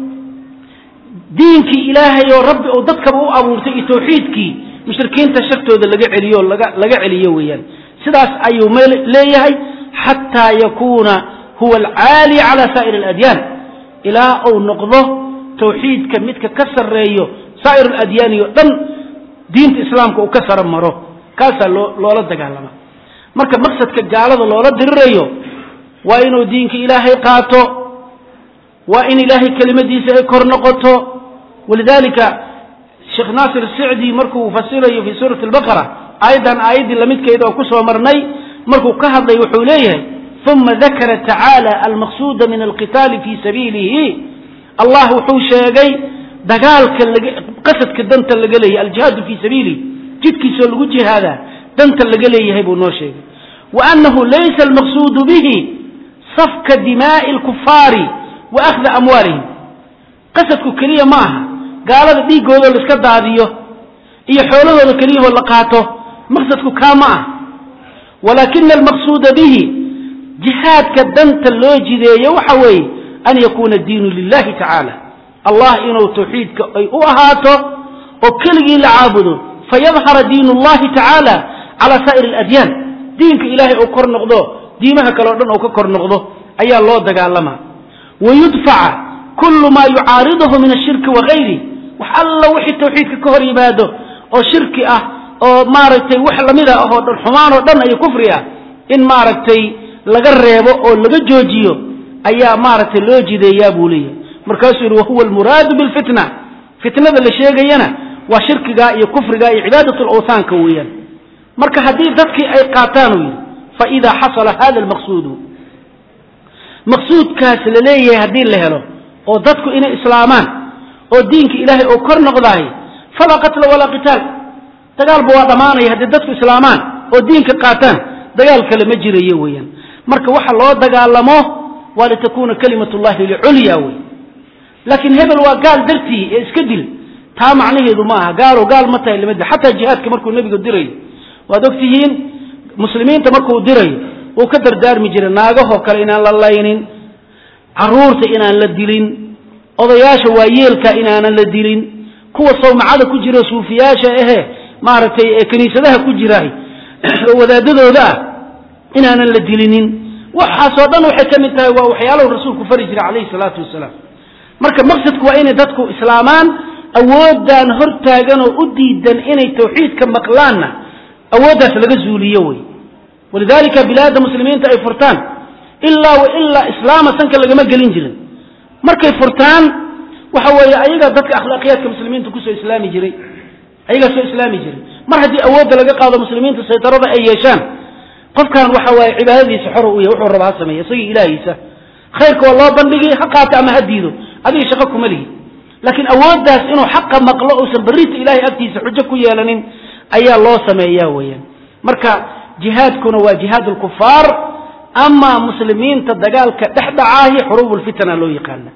دينك إلهي ورب وددك أبو أبورتي توحيدك مشركين تشرتوا ذا لقعلي ويا سداس أيوم ليهي حتى يكون هو العالي على سائر الأديان إلى أو نقضه توحيد كمتك كسر ريو سائر الأديان يؤدن دين إسلامك وكسر مره كاسر لولا دقالما مركب مقصد كجالة لولا دريو وإنه دينك إلهي قاته وإن إلهي كلمة دي سيكور نقطه ولذلك الشيخ ناصر السعدي مركو فسره في سورة البقرة أيضا آيدي لمدك إذا كسوة مرني مركو كهض يحوليه ثم ذكر تعالى المقصود من القتال في سبيله الله حوشاقي دقالك قصد كدنت اللي قليه الجهاد في سبيله جدك سؤال هذا دنت اللي قليه هيبو نوشي وأنه ليس المقصود به صفك دماء الكفار وأخذ أموالهم قصدك كلية معها قال هذا دي قولوا لسكد هذه إيه حوله كليه ولقاته مقصدك كامعه ولكن المقصود به جهاد كدنت اللوجي ذي يوحوي أن يكون الدين لله تعالى الله إنه توحيد أهاته وكل العابده فيظهر دين الله تعالى على سائر الأديان دينك إلهي أكر نقضه دينها كالوردن أكر نقضه أي الله دقالما ويدفع كل ما يعارضه من الشرك وغيره وحل وحي التوحيد كهر عباده أو شرك أو مارتي وحل مذا أو الحمان ودن أي كفرية إن مارتي لقريبه أو لقجوجيه أي مارتي لوجي ذي يابولي مركزه وهو المراد بالفتنة فتنة اللي شيء جينا وشرك جاء كفر جاء عبادة الأوثان كويا مركز حديث ذاتك أي قاتانوي فإذا حصل هذا المقصود مقصود كاس لليه هدين له وضدك إن إسلامان ودينك إلهي أكر نقضاه فلا قتل ولا قتال دقال بوا ضمانه هدي ددك اسلامان oo diinka qaataan dagaal kale ma jirayo weeyaan marka waxa loo dagaalamo waa litakuna kalimatullahi lil'ulya way laakiin hebel waa gaal dartii iska dil taa macnaheedu ma aha gaal ma tahay limada hatta jihadka markuu nabiga diray waa dogtihiin muslimiinta markuu diray oo ka dardaarmi jiray naagaho kale inaan la laynin caruurta inaan la dilin odayaasha waayeelka inaan la dilin kuwa sawmacada ku jira suufiyaasha maaragtay kaniisadaha ku jiray wadaadadooda inaan la dilinin waxa soo dhan waxay kamid tahay waa waxyaalaha rasuulku fari jiray kaleey salaatu wasalaam marka maqsadku waa in dadku islaamaan awoodan hortaagan oo u diidan inay tawxiidka maqlaana awoodaas laga zuuliyo way walidaalika bilaada muslimiinta ay furtaan illa islaama sanka lagama galin jirin markay furtaan waxa weeye ayaga dadka akhlaaqiyadka muslimiinta ku soo islaami jiray ayaga soo islaami jiray mar hadii awood laga qaado muslimiinta saytarada ay yeeshaan qofkan waxa way cibaadadiisa xor u yahay wuxuu rabaa sameeyo isagii ilaahiisa khayrka walaa bandhigi xaqaata ama hadiido adii shaqo kuma lihi laakiin awoodaas inuu xaq maqlo oo sabrita ilaahi agtiisa xujo ku yeelanin ayaa loo sameeyaa weeyaan marka jihaadkuna waa jihaadul kufaar ama muslimiinta dagaalka dhaxdhacaahi xurubul fitna loo yaqaan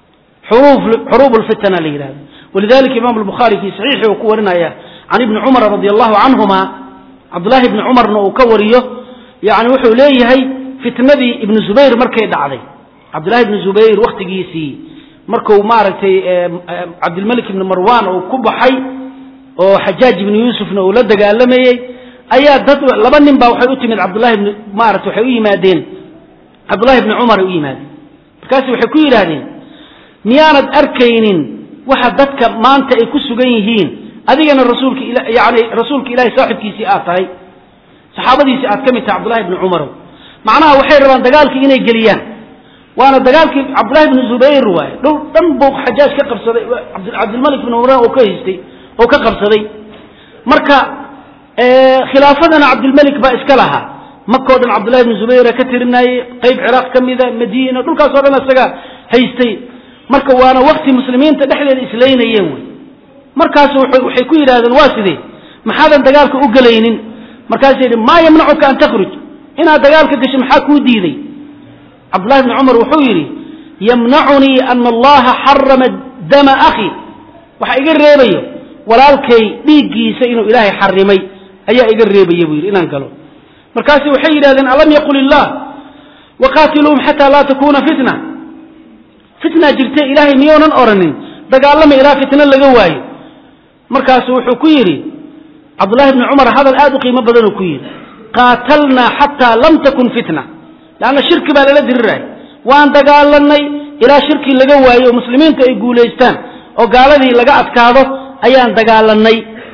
xurubul fitna leeyahay ولذلك امام البخاري في صحيحه وكورنا عن ابن عمر رضي الله عنهما عبد الله بن عمر نو كوريه يعني وحو ليهي فتنه ابن زبير markay dhacday عبد الله بن زبير waqtigiisi markuu maartay عبد الملك بن مروان oo ku baxay oo حجاج بن يوسف oo la dagaalamayay ayaa dad laba nin baa waxay u timid عبد الله بن maartay waxay u yimaadeen عبد الله بن عمر u yimaadeen markaas waxay ku yiraahdeen miyaanad arkaynin waxa dadka maanta ay ku sugan yihiin adigana rasuulka ilaahay saaxibkiisi aad tahay saxaabadiisi aad kamid tahay Abdullah ibn Umar macnaha waxay rabaan dagaalkii inay galiyaan waana dagaalkii Abdullah ibn Zubayr waay dhan buu Xajaaj ka qabsaday Abdul Malik ibn Umar oo ka haystay oo ka qabsaday marka khilaafadana Abdul Malik ba iska lahaa makoodan Abdullah ibn Zubayr ka tirinay qayb Iraq kamida Madiina dhulkaas oo dhan isaga haystay marka waana waqti muslimiinta dhexdeeda islaynayeen way markaas waxay ku yiraahdeen waa sidee maxaadan dagaalka u galaynin markaas ay ma yamnacuka an takhruj ina dagaalka gasho maxaa ku diiday Abdullah ibn Umar wuxuu yiri yamna'uni an Allah harrama dama akhi waxa iga reebayo walaalkay dhiigiisa inuu Ilaahay xarimay ayaa iga reebayo buu yiri inaan galo markaas waxay yiraahdeen alam yaqul Allah waqatiluhum hatta la takuna fitna فتنة جرتي إلهي ميونا أورنين دقالما إلى فتنة لقوائي مركز وحو كيري عبد الله بن عمر هذا الآد قيمة بدن كيري قاتلنا حتى لم تكن فتنة لأن الشرك بلا لدي الرأي وأن دقالنا إلى شرك لقوائي ومسلمين تقول إستان وقال لي لقاءت كاظة أيان دقالنا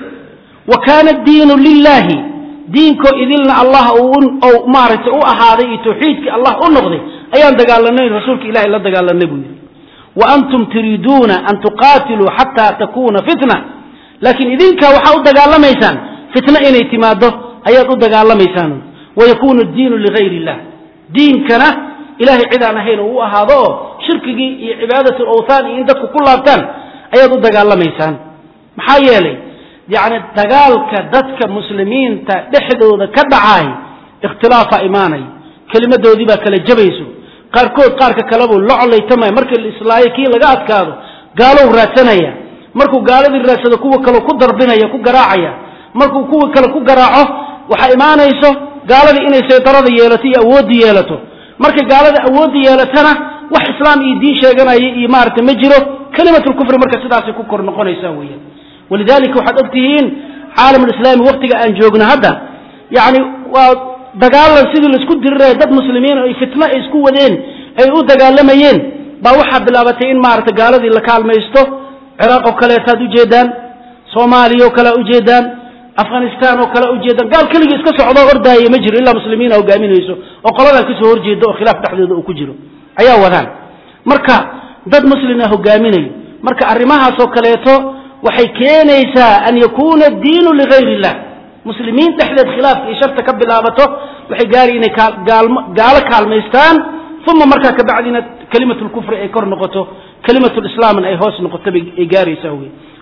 وكان الدين لله دينكو إذن الله أو مارت أو أهاضي توحيدك الله أنغضي أيان دقالنا رسولك إلهي لا دقالنا نبوي وأنتم تريدون أن تقاتلوا حتى تكون فتنة لكن إذنك وحاول دقال ميسان فتنة إن اعتماده أيضا دقال ميسان ويكون الدين لغير الله دين كان إلهي عدانا هين هو هذا شركي عبادة الأوثان عندك كل أبتان أيضا دقال ميسان محايا لي يعني دقال كدتك مسلمين تحدوا كدعاي اختلاف إيماني كلمة دوديبا كلا جبيسو قاركود قارك كلابو لعلي تماي مركز الإسلامي كي لقى أتكاذو قالوا راسنايا مركو قالوا ذي الراسة كوة كلا كدر بنايا كو قراعيا مركو كوة كلا كو قراعه وحا إيمانا يسو قالوا ذي إني سيطرة ديالتي أود ديالتو مركز قالوا ذي أود ديالتنا وح إسلام يدين شاقنا إمارة مجره كلمة الكفر مركز سداسي كوكور نقول يساويا ولذلك وحد أبتهين عالم الإسلام وقتك أنجوغنا هذا يعني dagaalan sidii la isku diray dad muslimiin ay fitna isku wadeen ay u dagaalamayeen ba waxa bilaabatay in maarta gaaladii la kaalmaysto Iraq oo kale taad u jeedaan Soomaaliya oo kale u jeedaan Afghanistan oo kale u jeedaan gaal kaliya iska socdo ordaayay ma jiro illa muslimiin oo gaaminayso oo qolada ka soo horjeedo oo khilaaf dhaxdooda uu ku jiro ayaa wadaan marka dad muslimiin ah hogaaminayo marka arimahaas oo kaleeto waxay keenaysaa an yakuna ad-diinu li ghayri Allah مسلمين تحدث خلاف إشارة كبلابته وحجاري إن قال كالميستان ثم مركا كبعدين كلمة الكفر أي كور نقطه كلمة الإسلام أي هوس نقطه إيجاري يسوي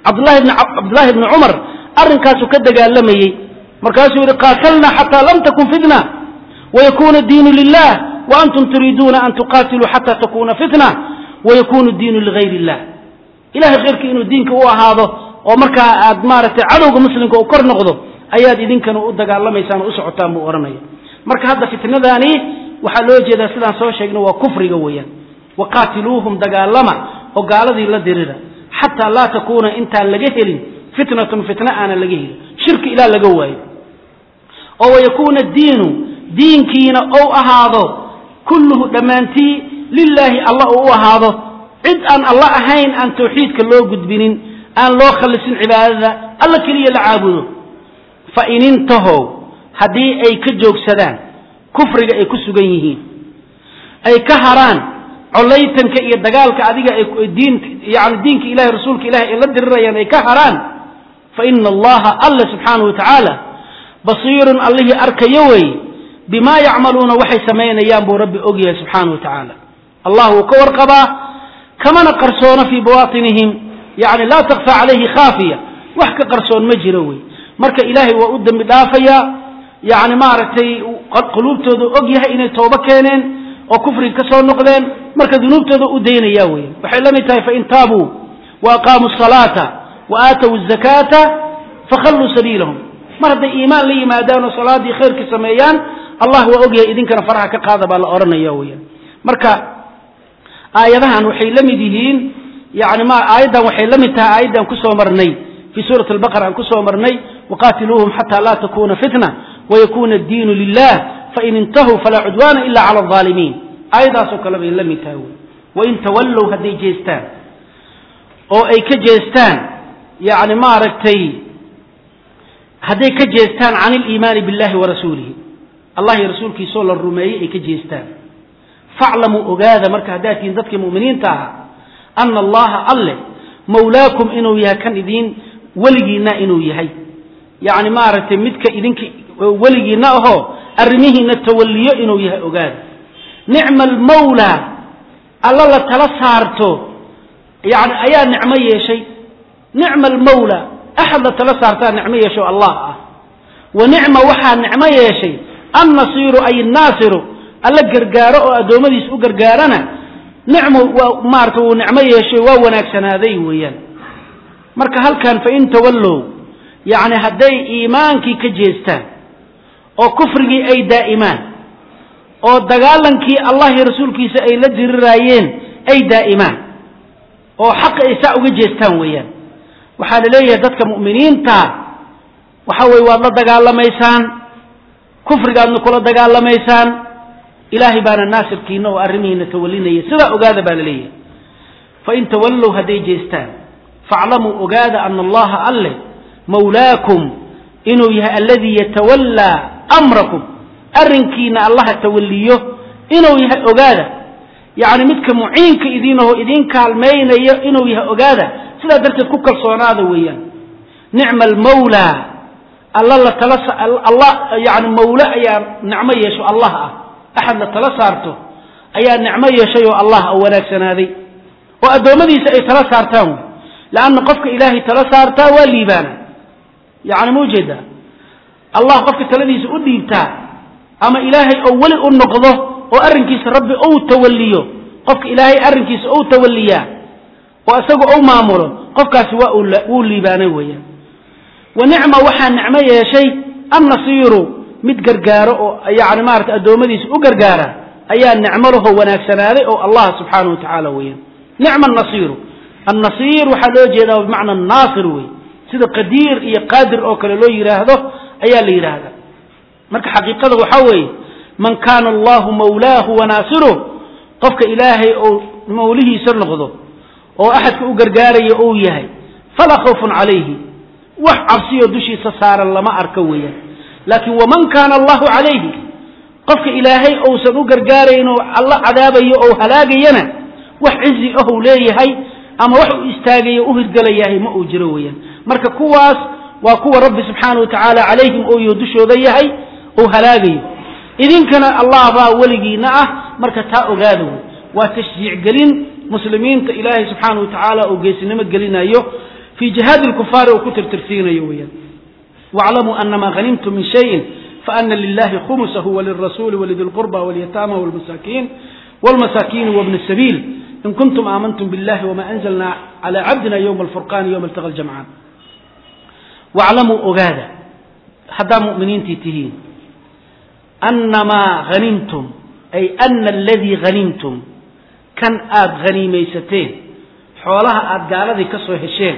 cabdullahi ibn cumar arrinkaasu ka dagaalamayey markaasuu yidhi qaatalna xataa lam takun fitna wayakuna diinu lilah waantum turiiduuna an tuqaatiluu xataa takuna fitna wayakunu diinu ligayr illah ilahay khayrkii inuu diinka u ahaado oo markaa aad maaragtay cadowga muslimka uu kor noqdo ayaad idinkana u dagaalamaysaan oo u socotaan buu oranaya marka hadda fitnadaani waxaa loo jeedaa sidaan soo sheegno waa kufriga weeyaan waqaatiluuhum dagaalama oo gaaladii la dirira xataa laa takuuna intaan laga helin fitnatun fitna aanan laga helin shirki ilaa laga waayo oo wayakuuna diinu diinkiina ou ahaado kulluhu dhammaantii lilaahi alla uu u ahaado cid aan alla ahayn aan tawxiidka loo gudbinin aan loo khallisin cibaadada alla keliya la caabudo fa in intahow haddii ay ka joogsadaan kufriga ay ku sugan yihiin ay ka haraan colaytanka iyo dagaalka adiga ay diinka ilahay rasuulka ilahay ay la dirirayaan ay ka haraan fa ina allaha alla subxaanahu watacaala basiirun allihii arkayo wey bimaa yacmaluuna waxay samaynayaan buu rabbi og yahay subxaanahu watacaala allah wuu ka warqabaa kamana qarsoona fii bawaatinihim yani laa takfa calayhi khaafiya wax ka qarsoon ma jiro wey marka ilaahay waa u dembi dhaafayaa yani maaragtay quluubtooda og yahay inay toobo keeneen oo kufriga ka soo noqdeen marka dunuubtooda u daynaya wey waxay la mid tahay fain taabuu wa aqaamuu asalaata wa aatow azakaata fakhalluu sabiilahum mar hadday iimaan la yimaadaan oo salaadii khayrka sameeyaan allah waa og yahay idinkana faraha ka qaada baa la odhanaya weyan marka aayadahan waxay la mid yihiin yani aayaddan waxay la mid tahay aayaddan kusoo marnay في سورة البقرة أن كسوا مرني وقاتلوهم حتى لا تكون فتنة ويكون الدين لله فإن انتهوا فلا عدوان إلا على الظالمين أيضا سوكلا بين لم يتهوا وإن تولوا هدي جيستان أو أي كجيستان يعني ما ركتي هدي كجيستان عن الإيمان بالله ورسوله الله رسولك يسول الرمي أي كجيستان فاعلموا أغاذا مركا هداتين ذاتك مؤمنين تاها أن الله الله مولاكم إنه يهكن إذين weligiina inuu yahay yani maaragtay midka idinka weligiina aho arrimihiina tawalliyo inuu yahay ogaada nicma almawla alla la tala saarto yani ayaa nicmo yeeshay nicma almawla axad la tala saartaa nicmo yeesho allah ah wa nicma waxaa nicmo yeeshay annasiiru ay annaasiru alla gargaaro oo addoommadiis u gargaarana nicmo waa maaragtay uu nicmo yeeshay waa wanaagsanaaday weeyaan marka halkan fain tawallow yani hadday iimaankii ka jeestaan oo kufrigii ay daa'imaan oo dagaalankii allah iyo rasuulkiisa ay la diriraayeen ay daa'imaan oo xaqa ay saa uga jeestaan weeyaan waxaa la leeyahay dadka mu'miniinta waxa weye waad la dagaalamaysaan kufrigaadna kula dagaalamaysaan ilaahay baana naasirkiina oo arrimihiina tawallinaya sidaa ogaada baa la leeyahay fain tawallow hadday jeestaan فاعلموا أجاد أن الله أله مولاكم إنه يه الذي يتولى أمركم أرنكين الله توليه إنه يه أجاد يعني مثل معينك إذين كالمين إنه يه أجاد سلا درت كوك الصناد ويا نعم المولى الله تلص الله يعني مولى يا نعمة يشو الله أحد تلصارته أي نعمة يشو الله أولا سنادي وأدومدي سيتلصارتهم لأن قفك إلهي تلسارتا والليبانا يعني موجودة الله قفك تلذيس أديبتا أما إلهي أول النقضه وأرنكيس ربي أو توليه قفك إلهي أرنكيس أو توليه وأساقه أو مامره قفك سواء والليبانا ويا ونعمة وحا نعمة يا شيء النصير متقرقارة يعني مارت أدومديس أقرقارة أيان نعمله وناكسناله أو الله سبحانه وتعالى ويا نعم النصير النصير وحلو جيدا بمعنى الناصر وي سيدا قدير إيا قادر أو كلا لو يراهده أيا اللي يراهده مرك حقيقته وحوي من كان الله مولاه وناصره قفك إلهي أو موليه سرنغضه أو أحد كأقرقاري أو يهي فلا خوف عليه وحبسي ودشي سسارا لما أركويا لكن ومن كان الله عليه قفك إلهي أو سنقرقاري أو الله عذابي أو هلاقينا وحعزي أو ليهي ama wax uu istaagay oo hirgalayahay ma uu jiro weeyaan marka kuwaas waa kuwa rabbi subhanahu wa ta'ala calayhim oo yudushooda yahay oo halaagay idinkana allah baa waligiina ah marka taa ogaado waa tashjiic galin muslimiinta ilaahay subhanahu wa ta'ala oo geesinimo galinayo في جهاد الكفار وكتر ترسين يويا واعلموا أن ما غنمتم من شيء فأن لله خمسه وللرسول ولذي القربى واليتامى والمساكين وابن السبيل إن كنتم آمنتم بالله وما أنزلنا على عبدنا يوم الفرقان يوم التقى الجمعان واعلموا أغادا حتى مؤمنين تتهين أنما غنمتم أي أن الذي غنمتم كان غنيميستين حولها قال ذي كسر هشين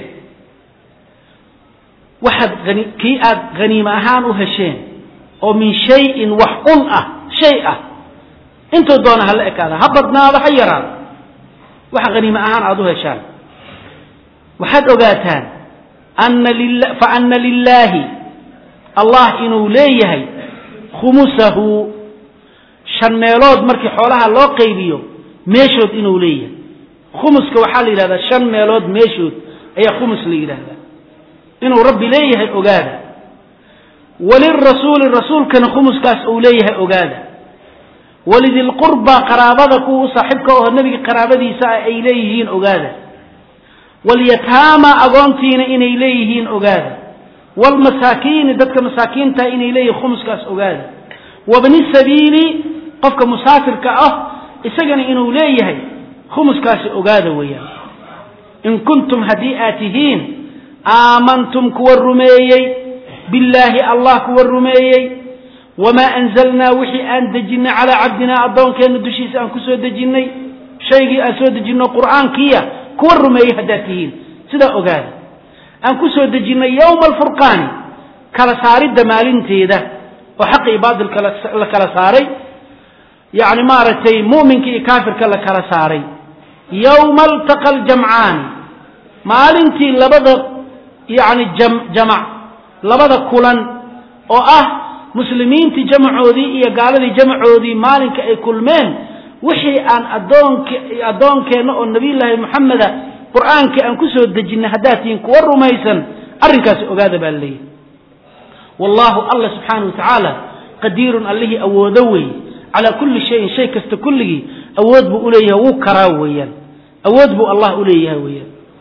واحد كي غنيمة هان وهشين ومن شيء وحقنة شيئا انتو دون هلأك هذا هبطنا هذا حيرا واحد غنيمة هان عضو هشان واحد أغاتان فأن لله الله إنه ليه خمسه شنميلود مركي حولها لو قيبيو ميشود إنه ليه خمس كوحال هذا شنميلود ميشود أي خمس لي هذا إنه ربي ليه أغادا وللرسول الرسول كان خمس كاس أوليه أغادا ولذي القربى قرابتك وصاحبك والنبي قرابتي ساء إليهين أغادا واليتامى أغانتين إن إليهين أغادا والمساكين دتك مساكين تا إن إليه خمس كاس أغادا وابن السبيل قفك مسافر كأه إسجن إنه ليه خمس كاس أغادا ويا إن كنتم هديئاتهين آمنتم كورميي بالله الله كورميي وما أنزلنا وحي أن دجنا على عبدنا أضون كأن دشيس أن كسو دجني شيء أسو دجنا قرآن كيا كورميي هداتهين سدا أغاد أن كسو دجنا يوم الفرقان كلا ساري دمالين تيدا وحق عباد الكلا ساري يعني مارتي مؤمن كي كافر كلا ساري يوم التقى الجمعان مالنتي لبدا يعني جمع لبدا كلن مسلمين تجمعودي يا قالوا جمعودي مالك أي كل من وحي أن أدونك النبي الله محمد قرآن كأن كسر الدجن هداتين كور ميسن أرنكاس أجاد بالله والله الله سبحانه وتعالى قدير عليه أودوي على كل شيء كست كله أود بأوليه وكراويا أود الله أوليه ويا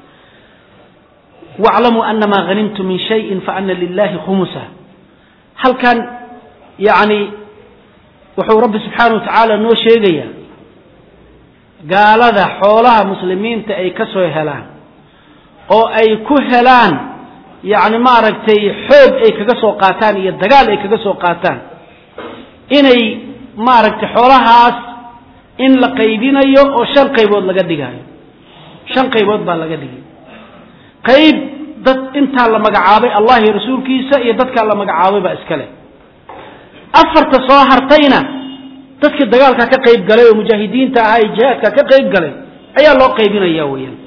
واعلموا أن ما غنمتم من شيء فأن لله خمسه هل كان يعني وحو رب سبحانه وتعالى نو شيغيا قال هذا حولها مسلمين تأي كسوي هلان أو أي كهلان يعني ما ركتي حب أي كسو قاتان يدقال أي كسو قاتان إني ما ركتي حولها إن لقيبين أيو أو شن قيبود لقدقها شن قيبود باللقدقها قيب dad inta la magacaabay Allah iyo rasuulkiisa iyo dadka la magacaabay ba iskale afarta soo hartayna dadka dagaalka ka qayb galay oo mujaahidiinta ah ay jihadka ka qayb galay ayaa loo qaybinayaa weeyaan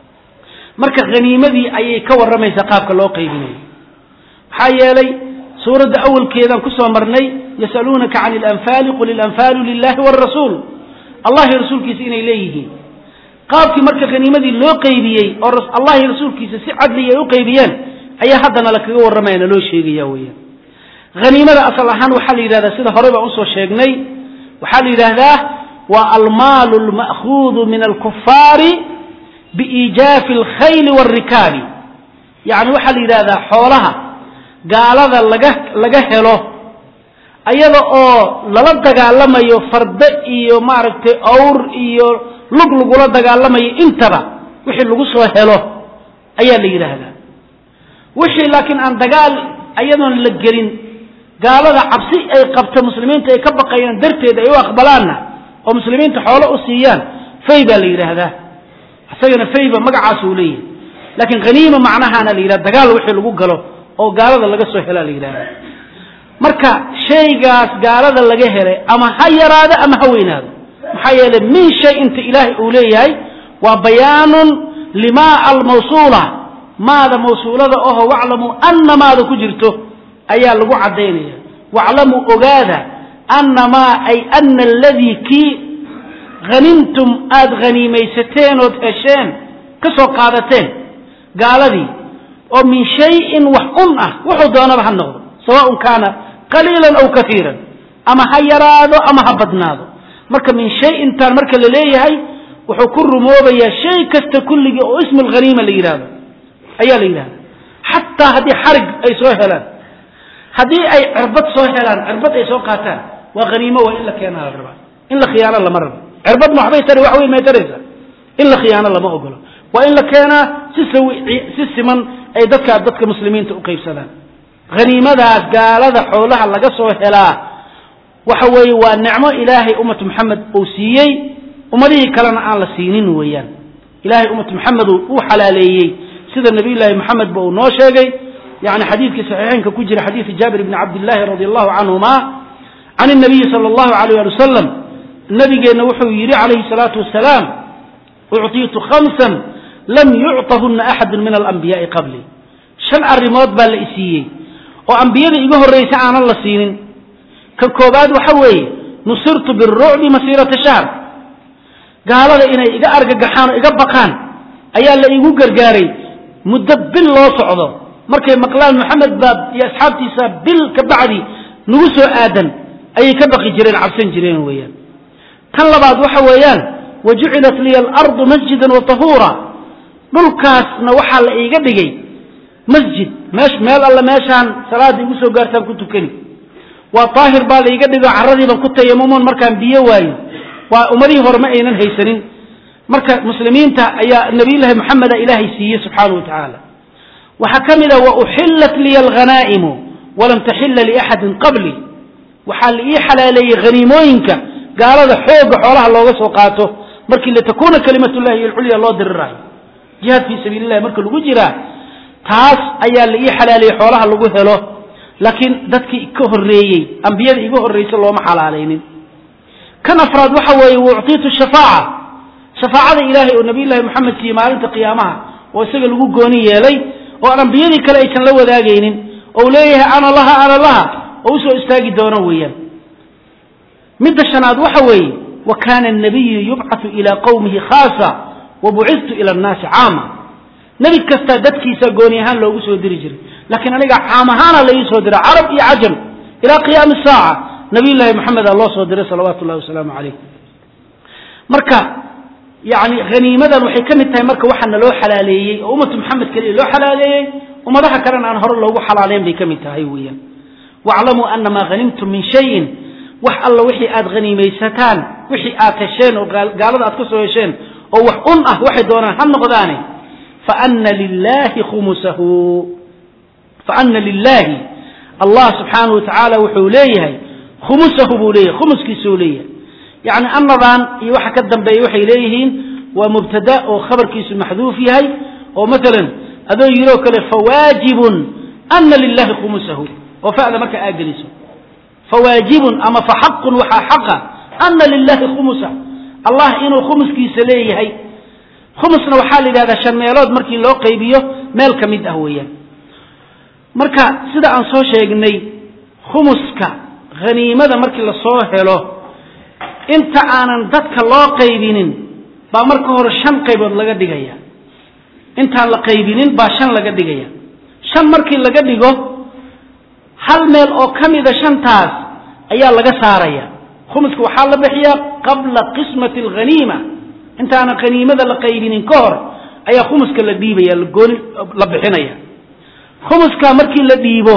marka ghaniimadii ayay ka waramaysaa qaabka loo qaybinayo waxa yeelay suurada awalkeedan ku soo marnay yasalunaka 'anil anfal qul al anfal lillahi war rasul Allah iyo rasuulkiisa inay leeyihiin qaabkii marka ghaniimadii loo qaybiyay oo Allah iyo rasuulkiisa si cadli ah u qaybiyeen ayaa haddana la kaga waramayna loo sheegaya weeyaan ghaniimada asal ahaan waxa la yiraahdaa sida horeba u soo sheegnay waxa la yiraahdaa wa al-mal al-ma'khudh min al-kuffar biijaf al-khayl war-rikab yaani waxa la yiraahdaa xoolaha gaalada laga helo ayada oo lala dagaalamayo farda iyo maaragtay awr iyo lugula dagaalamay intaba wixii lagu soo helo ayaa la yiraahdaa wixii laakiin aan dagaal ayadoon la gelin gaalada cabsi ay qabto muslimiinta ay ka baqayaan darteed ay u aqbalaana oo muslimiinta xoolo u siiyaan fayba la yiraahdaa asagana fayba magacaas uu leeyahay laakiin ghaniima macnaheena la yiraahdaa dagaal wixii lagu galo oo gaalada laga soo helo la yiraahdaa marka shaygaas gaalada laga helay ama ha yaraado ama ha weynaado محايل من شيء انت إلهي أوليه وبيان لما الموصولة ماذا موصولة أوه واعلموا أن ماذا كجرته أيها لقوا عدينيه واعلموا أغادا أن ما أي أن الذي كي غنمتم غنيميستين وتهشين كسو قادتين قال لي ومن شيء وحقنه وحضانا بحنه سواء كان قليلا أو كثيرا أما هيرادو أما هبدنادو marka min shay intaan marka la leeyahay wuxuu ku rumoobaya shay kasta kulliga oo ism al-ghaniima la yiraahdo ayaa la yidhahda xataa haddii xarig ay soo helaan haddii ay cirbad soo helaan cirbad ay soo qaataan waa haniimo waa in la keenaa la rabaa in la khiyaano lama rabo cirbad ma waxbay tari wax weyn may taraysaa in la khiyaano lama ogolo waa in la keenaa si siman ay dadka muslimiinta u qaybsadaan haniimadaas gaalada xoolaha laga soo helaa waxa weeye waa nicmo ilaahay ummatu maxamed uu siiyey ummadihii kalena aan la siinin weeyaan ilaahay ummatu maxamed uu xalaaleeyey sida nabiyullaahi maxamed ba uu noo sheegay yani xadiidkii saxiixaynka ku jira xadiid jaabir ibni cabdillahi radi allahu canhuma can الnabiyi salى allahu alayh ali wasalam nabigeenna wuxuu yidhi calayhi salaatu wasalaam ucطiitu khamsan lam yucطahuna axadu min alanbiyaai qabli 5 arrimood baa la isiiyey oo ambiyada iga horraysa aanan la siinin kan koobaad waxa weeye nusirtu birucbi masiirata shahr gaalada inay iga argagaxaan oo iga baqaan ayaa la igu gargaaray muddo bil loo socdo markay maqlaan maxamed baa iyo asxaabtiisa bil ka bacdi nagu soo aadan ayay ka baqi jireen cabsan jireen weeyaan tan labaad waxa weeyaan wajucilat liya alardu masjidan wa tahuura dhulkaasna waxaa la iiga dhigay masjid meel alla meeshaan salaada igu soo gaartaan ku tukani waa taahir baa la iiga dhigo carradii baan ku tayamumoon markaan biyo waayo waa ummadihii hore ma aynan haysanin marka muslimiinta ayaa nabiyullaahi maxameda ilaahay siiyey subxaanahu wa tacaala waxaa ka mid a wa uxillat liya alghanaa'imu walam taxilla liaxadin qabli waxaa la ii xalaaleeyey haniimooyinka gaalada xoogga xoolaha looga soo qaato markii litakuuna kalimatullahi iyo alculya loo diriraayo jihaad fii sabiili llahi marka lagu jiraa taas ayaa la ii xalaaleeyey xoolaha lagu helo laakiin dadkii ka horreeyey ambiyada iga horraysa looma xalaalaynin kan afraad waxa weeye wuctiitu shafaaca shafaacada ilaahay oo nabiyullaahi maxamed siiyey maalinta qiyaamaha oo isaga lagu gooni yeelay oo aan ambiyadii kale aysan la wadaagaynin oo leeyahay ana laha oo usoo istaagi doono weeyaan midda shanaad waxa weeye wa kaana الnabiyu yubcathu ilaa qowmihi khaasa wa bucithtu ila annaasi caama nebi kastaa dadkiisa gooni ahaan loogu soo diri jiray laakiin aniga caam ahaana la ii soo dira carab iyo cajam ilaa qiyaami saaca nabiyullaahi maxameda loo soo diray salawaatu ullahi wasalaamu calayh marka yani haniimadan waxay ka mid tahay marka waxaana loo xalaaleeyey oo ummatu maxamed keliya loo xalaaleeyey ummadaha kalena aan hore loogu xalaaleyn bay ka mid tahay weeyaan waclamuu ana maa hanimtum min shayin wax alla wixii aad haniimaysataan wixii aad hesheen oo gaalada aad ka soo hesheen oo wax un ah waxay doonaan ha noqdaane faana lilaahi allah subxaanahu watacaala wuxuu leeyahay khumusahu buu leeyahay khumuskiisuu leeyahay yani anadaan iyo waxa ka dambeeya waxay leeyihiin waa mubtada oo khabarkiisu maxduuf yahay oo maalan adoo yiroo kale fawaajibun ana lilahi khumusahu oo fa'da marka aad geliso fawaajibun ama faxaqun waxaa xaqa ana lilahi khumusa allah inuu khumuskiisa leeyahay khumusna waxaa la yidhahdaa 5 meelood markii loo qaybiyo meel ka mid ah weeyaan marka sida aan soo sheegnay khumuska haniimada markii la soo helo inta aanan dadka loo qaybinin baa marka hore 5 qaybood laga dhigaya intaan la qaybinin baa 5 laga dhigaya 5 markii laga dhigo hal meel oo kamida 5taas ayaa laga saaraya khumuska waxaa la bixiyaa qabla qismati alghaniima intaana haniimada la qaybinin ka hor ayaa khumuska la dhiibaya la bixinaya khumuska markii la dhiibo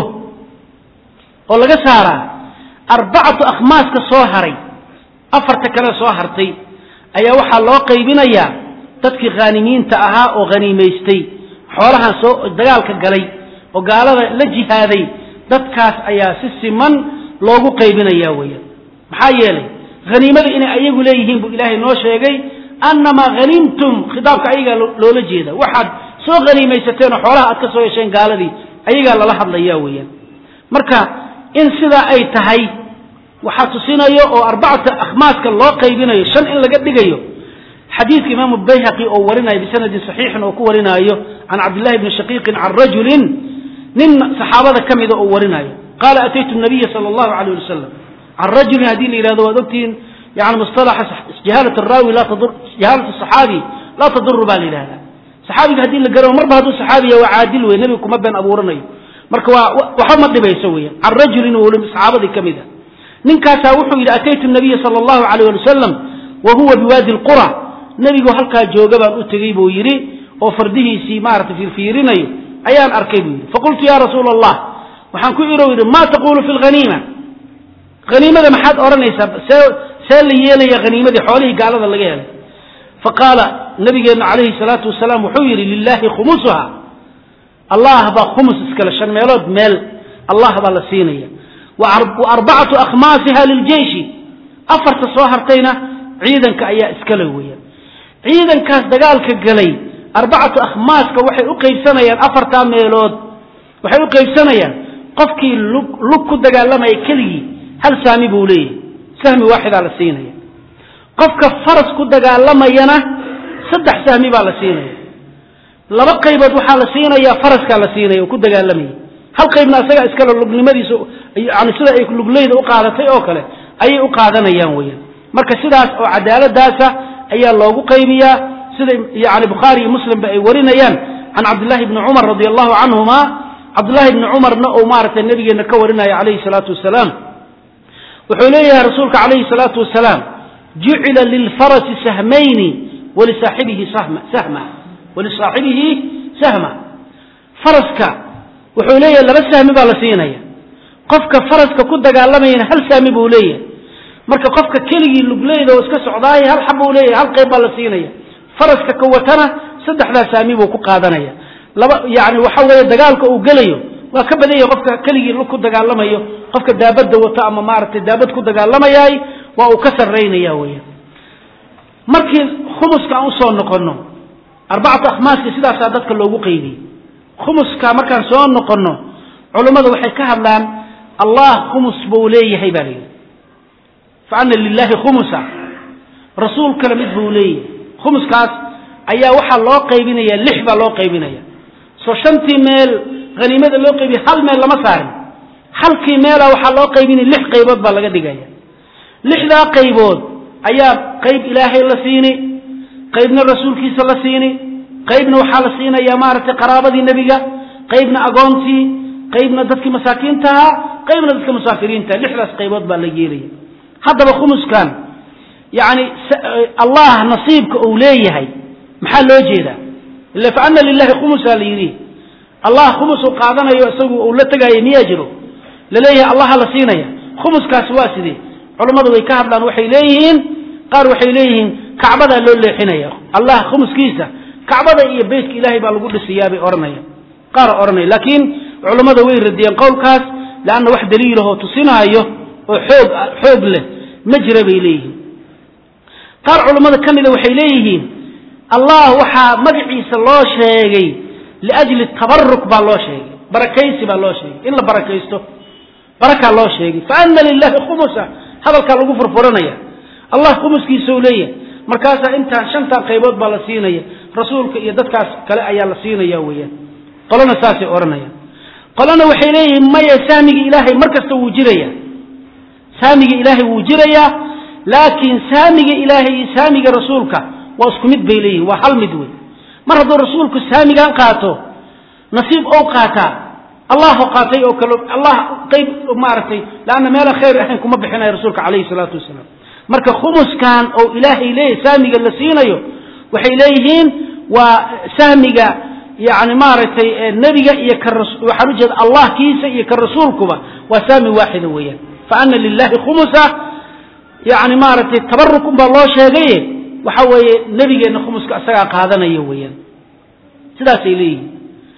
oo laga saaraa 4 akhmaaska soo haray 4 kale soo hartay ayaa waxaa loo qaybinayaa dadkii khaanimiinta ahaa oo haniimaystay xoolahan soo dagaalka galay oo gaalada la jihaaday dadkaas ayaa si siman loogu qaybinayaa weeyaan maxaa yeelay haniimada inay ayagu leeyihiin buu ilaahay noo sheegay annamaa hanimtum khitaabka ayagaa loola jeeda waxaad soo haniimaysateen oo xoolaha aad ka soo yeesheen gaaladii ayagaa lala hadlayaa weeyaan marka in sidaa ay tahay waxaa tusinayo oo 4 akhmaaska loo qaybinayo 5 in laga dhigayo xadiidka imaamu bayhaqi oo warinayo bisanadin saxiixin oo ku warinayo can cabdillahi ibni shaqiiqin can rajulin nin saxaabada ka mida oo warinayo qaala ataytu nabiya sala allahu calayh wasalam can rajulin haddii la yidhahdo waad ogtihiin yani mustalaxa jahaalat araawi jahaalat asaxaabi laa taduru baa la yidhahdaa saxaabiga haddii la garo marba hadduu saxaabiya waa caadil wey nebiga kuma been abuuranayo marka waa waxba ma dhibayso weeyaan can rajulin oo saxaabadii ka mid a ninkaasaa wuxuu yidhi ataytu nabiya sala allahu calayh ali wasalam wa huwa biwaadi alqura nebigoo halkaa jooga baan u tegey buu yidhi oo fardihiisi maarta fiirinayo ayaan arkay buu faqultu ya rasuul allah waxaan ku iroowday ma taqulu fil ghanima ghanimada maxaad oranaysaa seel yeelaya ghanimada xoolaha gaalada laga helay faqala nabigeena alayhi salatu wasalaam wuxuu yiri lillahi khumusuha allah ba khumus iskala shan meelood meel allah ba la siinaya wa arba'atu akhmasha liljaysh afarta soo hartayna ciidanka ayaa iskala weeyaan ciidankaas dagaalka galay arba'atu akhmaska waxay u qaybsanayaan afarta meelood waxay u qaybsanayaan qofkii lug ku dagaalamay kaliye hal saami buu leeyahay sahmi waaxid la siinaya qofka faras ku dagaalamayana saddex sahmi baa la siinaya laba qaybood waxa la siinaya faraska la siinaya ku dagaalamay hal qaybna asaga iskala lugnimadiisa yani sida ay lugleyda u qaadatay oo kale ayay u qaadanayaan weeyaan marka sidaas oo cadaaladaas ayaa loogu qaybiyaa sida yani bukhari iyo muslim ba ay warinayaan an abdullah ibn umar radiyallahu anhuma abdullah ibn umar na oo maartay nabigeena ka warinaya alayhi salatu wasalaam wuxuu leeyahay rasuulka alayhi salatu wasalaam ju'ila lil farasi sahmayn wa li sahibihi sahma wa li sahibihi sahma faraska wuxuu leeyahay laba sahmi baa la siinaya qofka faraska ku dagaalamayna hal sahmi buu leeyahay marka qofka keligii lugleyda oo iska socdaay hal xab uu leeyahay hal qayb baa la siinaya faraska ka watana saddexda sahmi buu ku qaadanaya laba yaani waxa weeye dagaalka uu galayo waa ka badan yahay qofka keligii lug ku dagaalamayo qofka daabada wata ama maartay daabad ku dagaalamayay waa uu ka sareynaya weeye markii khumuska aan soo noqono arba'at akhmaski sidaas dadka loogu qeybiyay khumuska markaan soo noqono culimadu waxay ka hadlaan allah khumus buu leeyahay bari fa anna lillahi khumusa rasuul kala mid buu leeyahay khumuskaas ayaa waxa loo qaybinaya lix baa loo qaybinaya soo shantii meel ghanimada loo qaybiyo hal meel lama saarin halkii meel waxa loo qaybinay lix qaybood baa laga dhigaya lixda qaybood ayaa qayb ilaahay la siinay qaybna rasuulkiisa la siinay qaybna waxa la siinaya maartay qaraabadii nabiga qaybna agoontii qaybna dadkii masaakiinta qaybna dadka musaafiriinta lixdaas qaybood baa la yeelay hadaba khumuskan yaani allah nasiibka uu leeyahay maxaa loo jeedaa illa fa anna lillahi khumusa liyiri allah khumus qaadanayo isagu uu la tagayo miyajiro laleeyahay allah la siinaya khumuskaas waa sidii culimadu way ka hadlaan waxay leeyihiin qaar waxay leeyihiin kacbada loo leexinaya allah khumuskiisa kacbada iyo beedka ilaahay baa lagu dhisiyaa bay oranayaan qaar oranay laakiin culimadu way radiyeen qowlkaas laana wax daliil ah oo tusinayo oo xoog leh ma jira bay leeyihiin qaar culimada kamida waxay leeyihiin allah waxa magaciisa loo sheegay liajli tabarruk baa loo sheegay barakaysi baa loo sheegay in la barakaysto baraka loo sheegay fa anna lillahi khumusa hadalka lagu furfuranaya allah khumuskiisa uu leeyahay markaas inta shanta qaybood baa la siinaya rasuulka iyo dadkaas kale ayaa la siinaya weeyaan qolana saasi oranaya qolana waxay leeyihiin ma yasaamiga ilaahay markasta wuu jiraya saamiga ilaahay wuu jiraya laakiin saamiga ilaahay iyo saamiga rasuulka waa isku mid bay leeyihiin waa hal mid weey mar hadduu rasuulku saamigan qaato nasiib oo qaata allah qaatay oo kale allah qayb maartay laana meel khayr ahayn kuma bixinay rasuulka kaleey salaatu wasalaam marka khumuskan oo ilaahay leeyahay saamiga la siinayo waxay leeyihiin waa saamiga yaani maartay nabiga iyo ka rasuul waxa rujad allah kiisa iyo ka rasuulkuba waa saami waaxid weeyaan fa anna lillahi khumusa yaani maartay tabarrukum baa loo sheegay waxa weeye nabigeena khumuska asaga qaadanayo weeyaan sidaas ay leeyihiin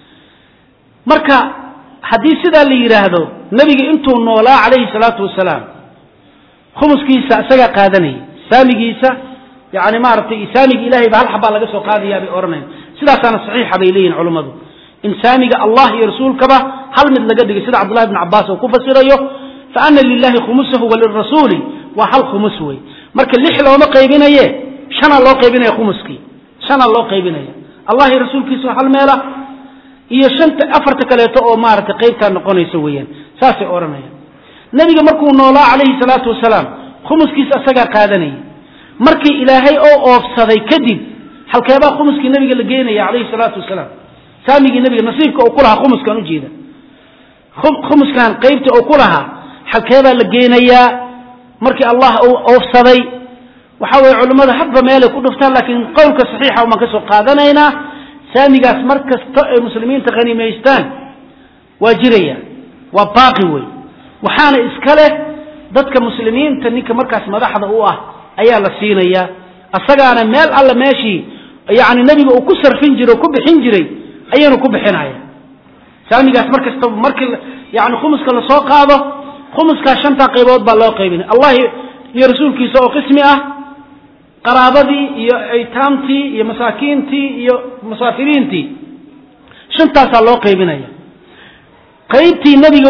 marka hadii sida la yiraahdo nabiga intuu noolaa alayhi salatu wasalaam khumuskiisa asaga qaadanay saamigiisa yaani maartay saamiga ilaahay ba hal xaba laga soo qaadiyaa bay oranay sidaasana saxiix bay leeyihiin culimadu in saamiga allah iyo rasuulkaba hal mid laga dhigay sida abdullah ibn abbas oo ku fasirayo fa anna lillahi khumusuhu wa lirrasuli wa hal khumus way marka lix looma qaybinaye shana loo qaybinayo khumuski shana loo qaybinayo allah iyo rasuulkiisa hal meela iyo shanta afarta kaleeto oo maartay qaybta noqonayso weeyaan saasi oranaya nabiga markuu noolaa alayhi salatu wasalaam khumuskiisa asaga qaadanay markii ilaahay oo oofsaday kadib halkeeba khumuski nabiga la geenaya alayhi salatu wasalaam saamigi nabiga nasiibka oo kulaha khumuskan u jeeda khumuskan qaybta oo kulaha halkeeba la geenaya markii allah oo oofsaday waxa way culimada hadba meel ku dhuftaan laakiin qowlka saxiixa uma ka soo qaadanayna saamigaas markasta ay muslimiinta qaniimaystaan waa jiraya waa baaqi way waxaana iska leh dadka muslimiinta ninka markaas madaxda u ah ayaa la siinaya asagaana meel alla meeshii yaani nabiga uu ku sarfin jiray ku bixin jiray ayanu ku bixinaya saamigaas markasta markii yaani khumuska la soo qaado khumuska shanta qaybood baa loo qaybin allah iyo rasuulkiisa oo qismi ah qaraabadii iyo aytaamtii iyo masaakiintii iyo musaafiriintii shantaas loo qaybinaya qaybtii nabiga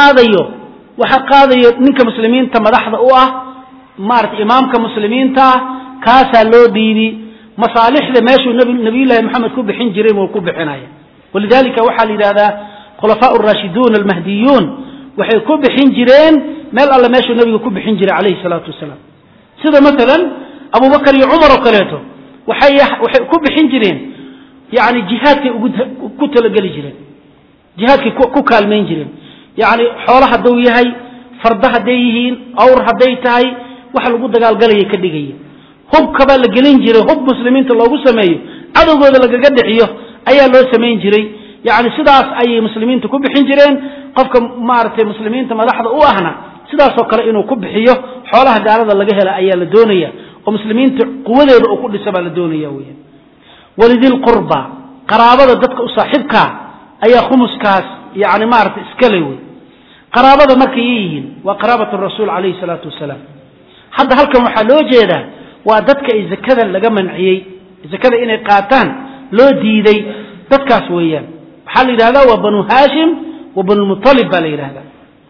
waxa qaadayo ninka muslimiinta madaxda u ah imaamka muslimiinta kaasa loo dhiibi masaalixda meeshuu nabiyullaahi maxamed ku bixin jiray oo ku bixinaya walidaalika waxa la yiraahdaa khulafaa ar-rashidun al-mahdiyun waxay ku bixin jireen meel alla meeshuu nabiga ku bixin jiray calayhi salaatu wasalaam sida midalan Abu Bakar iyo Umar oo kaleeto waxay ku bixin jireen yaani jihaadka ku talagali jireen jihaadka ku kaalmeyn jireen yaani xoolaha doo yahay fardaha deeyihiin awr haday tahay waxa lagu dagaalgalay ka dhigay hubka baa la gelin jiray hub muslimiinta loogu sameeyo adagooda lagaga dhixiyo ayaa loo sameyn jiray yaani sidaas ay muslimiinta ku bixin jireen qofka maartay muslimiinta madaxda u ahna sidaas oo kale inuu ku bixiyo xoolaha gaalada laga hela ayaa la doonaya oo muslimiinta quwadeeda oo ku dhisaba la doonaya weeyaan walidil qurba qaraabada dadka u saaxiibka ayaa khumuskaas yaani maartay iska leeyo qaraabada markay yihiin waa qaraabatu rasuul alayhi salatu wasalaam hadda halkan waxa loo jeedaa waa dadka ay zakada laga manciyay zakada inay qaataan loo diiday dadkaas weeyaan waxa la yiraahdaa waa banu hashim wa banu muttalib baa la yiraahdaa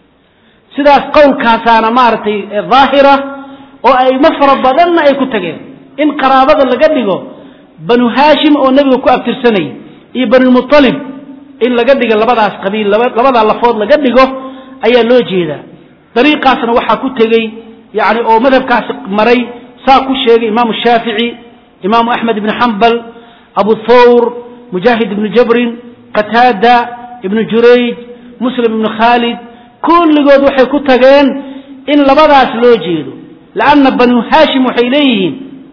sidaas qowlkaasaana maartay zaahira oo ay mafra badan ay ku tageen in qaraabada laga dhigo banu hashim oo nabiga ku abtirsanay iyo banu muttalib in laga dhigo labadaas qabiil labada lafood laga dhigo ayaa loo jeedaa dariiqaasna waxa ku tagay yaani oo madhabkaas maray saa ku sheegay imaam shaafici imaam ahmed ibn hanbal abu thawr mujahid ibn jabr qatada ibn jurayj muslim ibn khalid kulligood waxay ku tageen in labadaas loo jeedo laana banu hashim waxay leeyihiin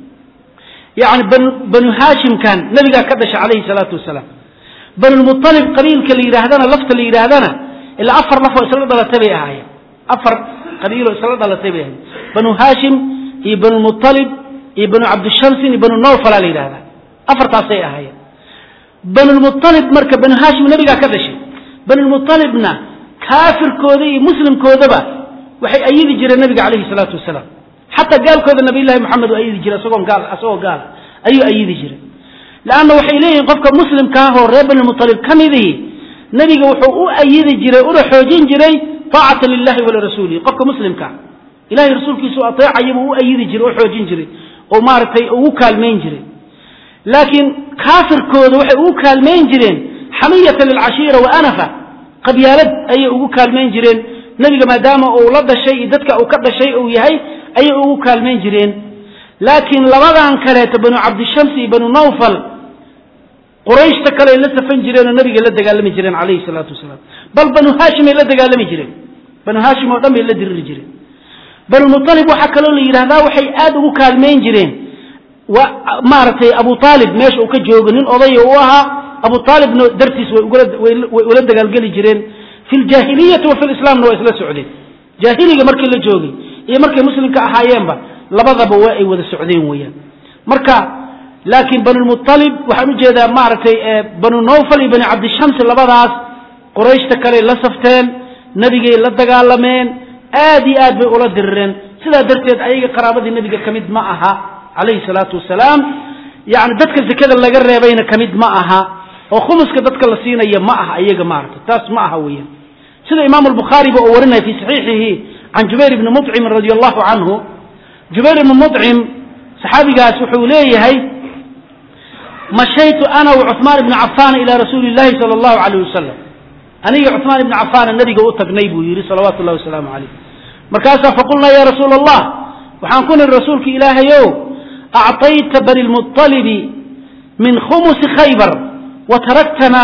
yaani banu hashim kan nabiga ka dhashay alayhi salatu wasalaam banu muttalib qabiilka la yiraahdana lafta la yiraahdana ila afar lafo isla dhalatay ahaay afar qabiilo isla dhalatay banu hashim iyo banu muttalib iyo banu abd shams iyo banu nawfal la yiraahdaa afartaas ay ahaay banu muttalib marka banu hashim nabiga ka dhashay banu muttalibna kaafirkooda iyo muslimkoodaba waxay ayidi jireen nabiga alayhi salatu wasalaam hatta gaalkooda nabiyullaahi maxamed oo ayidi jiray asagoo gaal ayuu ayidi jiray laana waxay leeyihiin qofka muslimka ah oo reer banu muttalib kamidii nabiga wuxuu u ayidi jiray oo xoojin jiray taa'ata lillahi wa rasuulihi qofka muslimka ilaahi rasuulkiisu ateecay uu ayidi jiray oo xoojin jiray oo maartay uu kaalmeyn jiray laakiin kaafirkooda waxay uu kaalmeyn jireen hamiyatan lil ashira wa anafa qabyaalad ay ugu kaalmeyn jireen nabiga maadaama uu la dhashay dadka uu ka dhashay uu yahay ay ugu kaalmeyn jireen laakiin labadan kale banu abd shams iyo banu nawfal quraysh ta kale la safan jireen nabiga la dagaalami jireen alayhi salatu wasalaam bal banu hashim la dagaalami jireen banu hashim oo dhanba la diriri jireen banu muttalib waxa kale la yiraahdaa waxay aad ugu kaalmeyn jireen wa maartay abu talib meesha uu ka joogo nin oday oo ahaa abu talib no dartiis way ula dagaalgali jireen fil jahiliyyah wa fil islam no isla socdeen jahiliga markii la joogay iyo markay muslimka ahaayeenba labadaba way wada socdeen weeyaan marka laakiin banu muttalib waxaan u jeedaa maartay banu nawfal ibn abd shams labadaas quraysh ta kale la safteen nabiga la dagaalameen aad iyo aad bay ula dirreen sida darteed ayaga qaraabadii nabiga kamid ma aha alayhi salatu wasalaam yaani dadka zakada laga reebayna kamid ma aha oo khumuska dadka la siinaya ma aha ayaga maartay taas ma aha weeyaan sida imaam al-bukhari oo warinay fi sahihihi an jubayr ibn mut'im radiyallahu anhu jubayr ibn mut'im saxaabigaas wuxuu leeyahay مشيت أنا وعثمان بن عفان إلى رسول الله صلى الله عليه وسلم أنا عثمان بن عفان النبي قلت نيبه يري صلوات الله وسلامه عليه مركاسا فقلنا يا رسول الله وحنكون الرسول في إله يوم أعطيت بني المطلب من خمس خيبر وتركتنا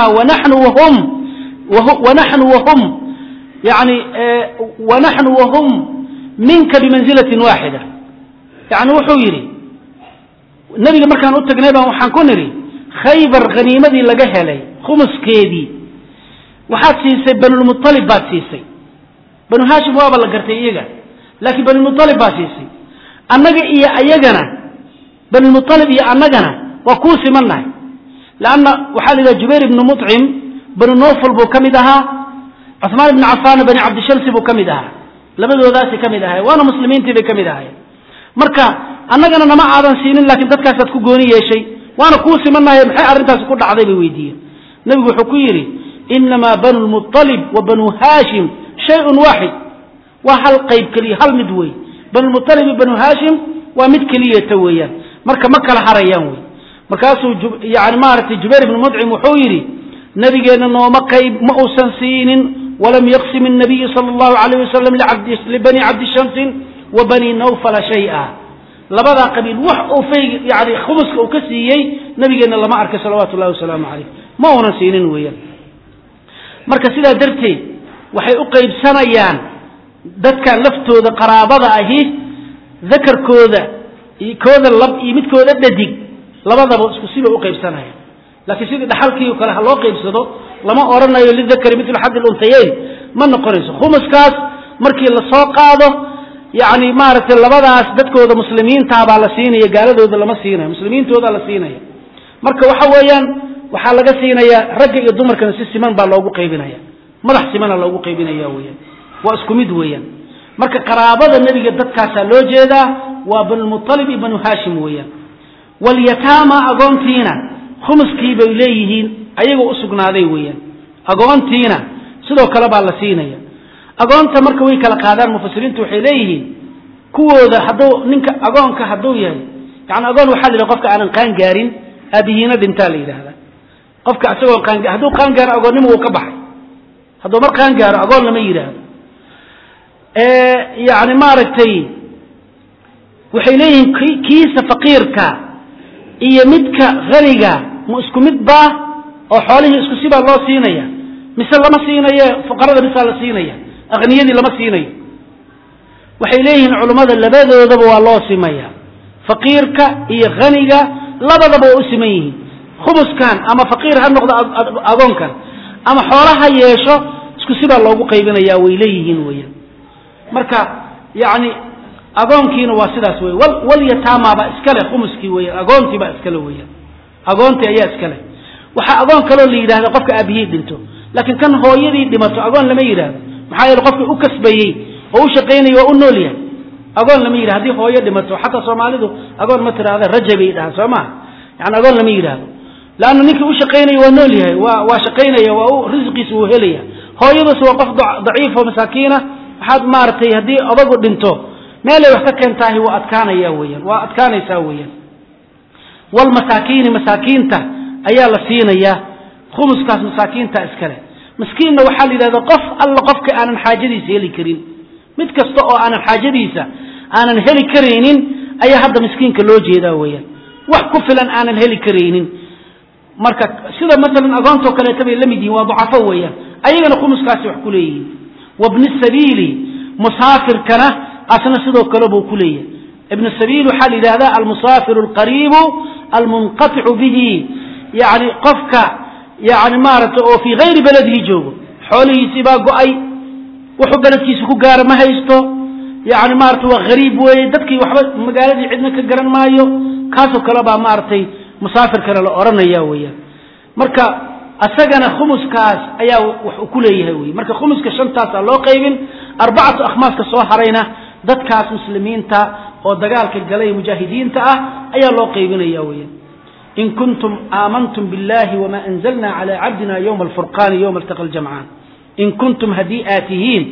ونحن وهم يعني ونحن وهم منك بمنزلة واحدة يعني وحويري النبي مركان قلت نيبه وحنكون نري khaybar ghaniimadii laga helay khumuskeedii waxaad siisay banulmutalib baad siisay banu haashim waaba la gartay iyaga laakiin banulmutalib baad siisay annaga iyo ayagana banulmutalib iyo annagana waa kuu simannahay laanna waxaa la yidhaha jubayr ibnu mutcim banu nofal buu ka mid ahaa cuhmaan ibnu cafaanna bani cabdishamsi buu ka mid ahaa labadoodaasi ka mid ahay waana muslimiintii bay ka mid ahayen marka annagana nama aadan siinin laakiin dadkaasaad ku gooni yeeshay waana kuu simannahay maxay arrintaasi ku dhacday bay weydiiyeen nebigu wuxuu ku yidhi inamaa banu lmuطalib wa banu haashim shayun waaxid waa hal qayb keliya hal mid wey banulmuطalib iyo banu haashim waa mid keliyata weeyaan marka ma kala harayaan wey markaasuu yani maaragtay jubayr ibnu mudcim wuxuu yidhi nabigeenna nooma qayb ma uusan siinin walam yaqsim الnabiyu salى اllahu alayh wasalam libani cabdishamsin wa bani nawfala shay'a labadaa qabiil wax uu yani khumuska uu ka siiyey nabigeenna lama arkay salawaatu ullahi wasalaamu calayh ma uunan siinin weeyaan marka sidaa darteed waxay u qaybsanayaan dadkan laftooda qaraabada ahi dakarkooda kooda lab iyo midkooda dhadig labadaba isku siba u qaybsanayaan laakiin sidii dhaxalkii oo kale ha loo qaybsado lama oranayo lidakari mithlu xaddi lunhayayn ma noqonayso khumuskaas markii la soo qaado yani maaragtay labadaas dadkooda muslimiintaa baa la siinaya gaaladooda lama siinayo muslimiintooda la siinaya marka waxa weeyaan waxaa laga siinaya ragga iyo dumarkana si siman baa loogu qaybinaya madax simana loogu qaybinaya weeyaan waa isku mid weeyaan marka qaraabada nebiga dadkaasaa loo jeedaa waa banulmuطalib iyo banu haashim weeyaan walyataama agoontiina khumuskii bay leeyihiin ayagoo u sugnaaday weeyaan agoontiina sidoo kale baa la siinaya agoonta marka way kala qaadaan mufasiriintu waxay leeyihiin kuwooda hadduu ninka agoonka hadduu yahay yani agoon waxaa la yidhaha qofka aanan qaan gaarin aabihiina dhintaa la yidhaahdaa qofka isagoo hadduu qaan gaaro agoonnimo wuu ka baxay hadduu mar qaan gaaro agoon lama yidhaahdo yani maaragtay waxay leeyihiin kiisa faqiirka iyo midka haniga ma isku mid baa oo xoolihii isku sibaa loo siinaya mise lama siinayo fuqarada misaa la siinaya akhniyadii lama siinayo waxay leeyihiin culummada labadoodaba waa loo simaya faqiirka iyo haniga labadaba waa u siman yihiin khumuskan ama faqiir ha noqdo agoonkan ama xoolaha yeesho isku sibaa loogu qaybinaya way leeyihiin weeyaan marka yani agoonkiina waa sidaas wey walyataama baa iskale khumuskii weeyaan agoontii baa iskale weeyaan agoontii ayaa iskale waxaa agoon kaloo la yidhahda qofka aabihii dhinto laakiin kan hooyadii dhimato agoon lama yidhahdo maxaa yeele qofkii u kasbayey oo u shaqaynaya waa u nool yahay agoon lama yidhahdo haddii hooyo dhimato xataa soomaalidu agoon ma tiraahda rajabay dhahaan soo maha yani agoon lama yidhaahdo laanna ninkii u shaqaynaya waa nool yahay waa shaqaynaya waa u risqiisa uu helaya hooyadus waa qof daciif oo masaakiina waxaad maaragtay haddii odagu dhinto meelay wax ka keentaahi waa adkaanaya weeyaan waa adkaanaysaa weeyaan walmasaakiini masaakiinta ayaa la siinayaa khumuskaas masaakiinta iskale miskiinna waxaa la yidhahda qof alla qofka aanan xaajadiisa heli karin mid kasta oo aanan xaajadiisa aanan heli karaynin ayaa hadda miskiinka loo jeedaa weeyaan wax ku filan aanan heli karaynin marka sida maalan agoontoo kaleeta bay la mid yihin waa dacafo weeyaan ayagana khumuskaasi wax ku leeyihiin wabni sabiili musaafirkana asna sidoo kale buu ku leeyahay ibn sabiil waxaa la yidhahdaa almusaafiru alqariibu almunqaticu bihi yani qofka yani maaragtay oo fii hayri beledihi joogo xoolihiisii baa go-ay wuxuu beledkiisa ku gaara ma haysto yani maaragtay waa hariib weeye dadkii waxba magaaladii cidna ka garan maayo kaasoo kale baa maaragtay musaafirkana la odhanaya weeyaan marka asagana khumuskaas ayaa wax ku leeyahay wey marka khumuska shantaasaa loo qaybin arbacatu akhmaaska soo harayna dadkaas muslimiinta oo dagaalka galay mujaahidiinta ah ayaa loo qaybinaya weeyaan in kuntum aamantum biاllahi wama anzalna calى cabdina ywma alfurqani ywma altaqa ljamcaan in kuntum haddii aad tihiin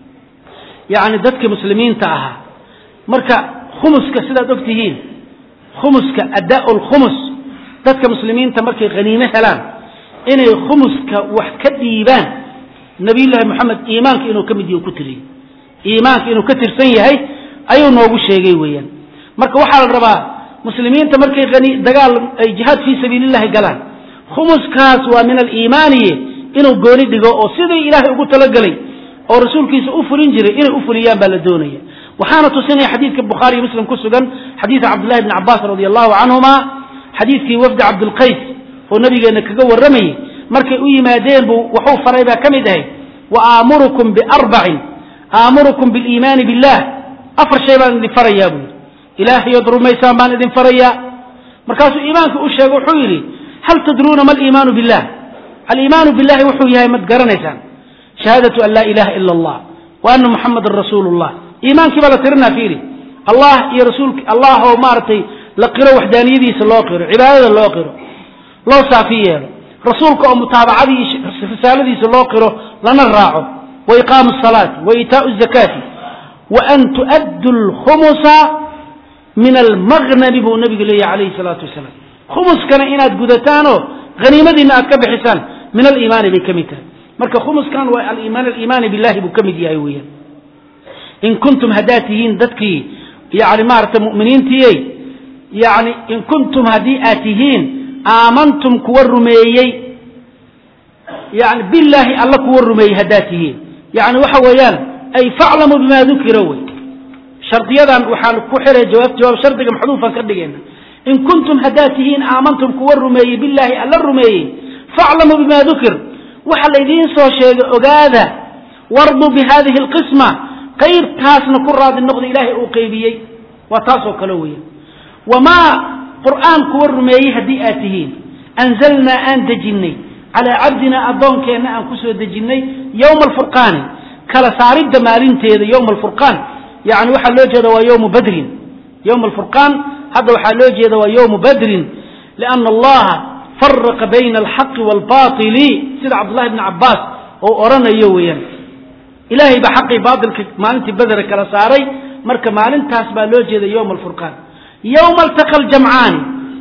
yani dadka muslimiinta ahaa marka khumuska sidaad og tihiin khumuska adaa lkhumus dadka muslimiinta markay haniime helaan inay khumuska wax ka dhiibaan nabiyullaahi moxamed iimaanka inuu ka mid yaho ku tiriyey iimaanka inuu ka tirsan yahay ayuu noogu sheegay weeyaan marka waxaa la rabaa muslimiinta markay dagaal ay jihaad fii sabiilillahi galaan khumuskaas waa min aliimaaniye inuu gooni dhigo oo sidii ilaahay ugu talagelay oo rasuulkiisa u fulin jiray inay u fuliyaan baa la doonaya waxaana tusinaya xadiidka bukhaari iyo muslim ku sugan xadiida cabdullahi bni cabbaas radi allahu canhuma xadiidkii wafdi cabdilqays ونبينا كجو الرمي مركي يمادين وحو فريبا كمده وآمركم بأربع آمركم بالإيمان بالله أفر شيء بان إذن فريا إلهي يضر ميسان بان إذن فريا مركز إيمانك أشياء وحويري هل تدرون ما الإيمان بالله الإيمان بالله وحويها متقرنيسان شهادة أن لا إله إلا الله وأن محمد رسول الله إيمانك بلا ترنا فيري الله يا رسولك الله هو مارتي لقرأ وحدانيدي سلوقر عبادة اللوقر لو صافية رسولك ومتابعة رسالة سلوقر لنا الراعه وإقام الصلاة وإيتاء الزكاة وأن تؤدوا الخمس من المغنم بالنبي عليه الصلاة والسلام خمس كان إناد قدتانو غنيمة إناد كبحسان من الإيمان بكمتان مركا خمس كان الإيمان بالله بكمد يايويا إن كنتم هداتهين دتكي يعني مارت مؤمنين تيي يعني إن كنتم هديئاتهين آمنتم كورميي يعني بالله الله كورمي هداتهين يعني وحويان أي فاعلموا بما ذكروا شرطيا وحال كحر جواب شرطك محذوفا كدغينا إن كنتم هداتهين آمنتم كورمي بالله الله الرمي فاعلموا بما ذكر وحال إذين سو شيء أغادا وارضوا بهذه القسمة غير تاسنا كراد النقد إلهي أقيبيي وتاسو كلويا وما قرآن كورمي هديئاتهين أنزلنا أن دجني على عبدنا أضون كأننا أنكسر دجني يوم الفرقان كلا سارد دمارين تيذا يوم الفرقان يعني وحال لوجه ذا يوم بدر يوم الفرقان هذا وحال لوجه ذا يوم بدر لأن الله فرق بين الحق والباطل سيد عبد الله بن عباس وأرانا يويا إلهي بحق باطل مالنتي بدر كلا ساري مركا مالنتاس بالوجه ذا يوم الفرقان يوم التقى الجمعان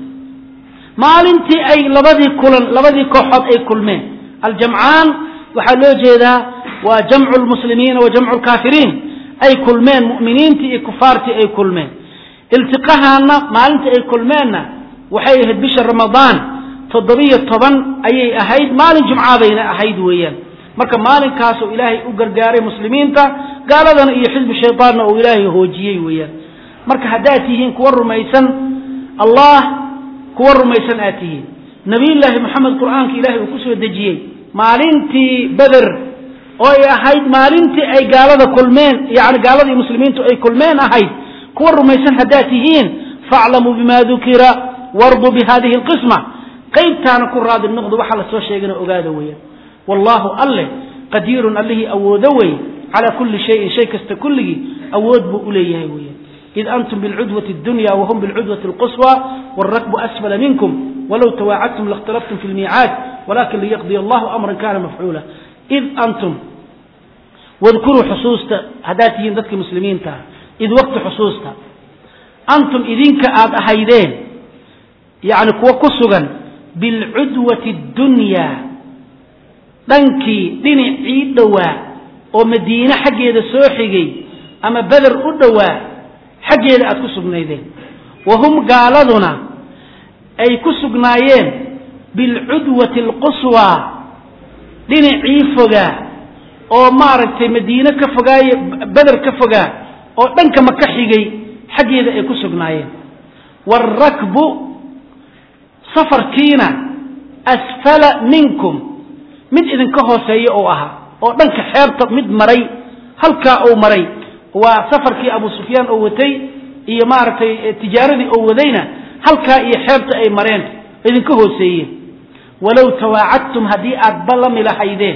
مالنتي أي لبدي كحط أي كلمين الجمعان وحال لوجه ذا وجمع المسلمين وجمع الكافرين أي كلمين مؤمنين تي كفارتي أي كلمين التقاها مالنت أي كلمين وحيه بشر رمضان تضبية طبعا أي أهيد مال جمعة بين أهيد ويان مركا مالن كاسو إلهي أقرقاري مسلمين تا قال لنا إيه حزب الشيطان أو إلهي هو جيي ويان مركا هداتيهن كور ميسن الله كور ميسن آتيهن نبي الله محمد قرآن إلهي وكسو دجيي مالنتي بدر أي أهيد مالنتي أي قالوا كلمين يعني قالوا المسلمين أي كلمين أهيد كور ميسن هداتيهن فاعلموا بما ذكر وارضوا بهذه القسمة قيب تانا كراد النقض وحل سوى شيئا أقادويا والله الله قدير الله أودوي على كل شيء كستكله أود بأوليه ويا إذ أنتم بالعدوة الدنيا وهم بالعدوة القصوى والركب أسفل منكم ولو تواعدتم لاختلفتم في الميعاد ولكن ليقضي الله أمرا كان مفعولا إذ أنتم واذكروا حصوصتا هداتهم ذاتك مسلمين تا إذ وقت حصوصتا أنتم إذنك أهيدين يعني كوا كسوغا بالعدوة الدنيا دنكي دين عيد دواء ومدينة حقي ذا سوحيقي أما بدر الدواء حقي ذا أتكسوغنايدين وهم قالدنا أي كسوغنايين بالعدوة القصوى دين عيفوغا أو مارتي مدينة كفوغا بدر كفوغا أو دنك مكحيقي حقي ذا أي كسوغنايين والركب سفر كينا أسفل منكم مد إذن كهو سيء أو أها أو دنك حيبت مد مري هلكا أو مري وسفر كي أبو سفيان أو وتي إيه مارتي تجارة أو ودينا هلكا إيه حيبت أي مرين إذن كهو سيء ولو تواعدتم هديئة بلم إلى حيدين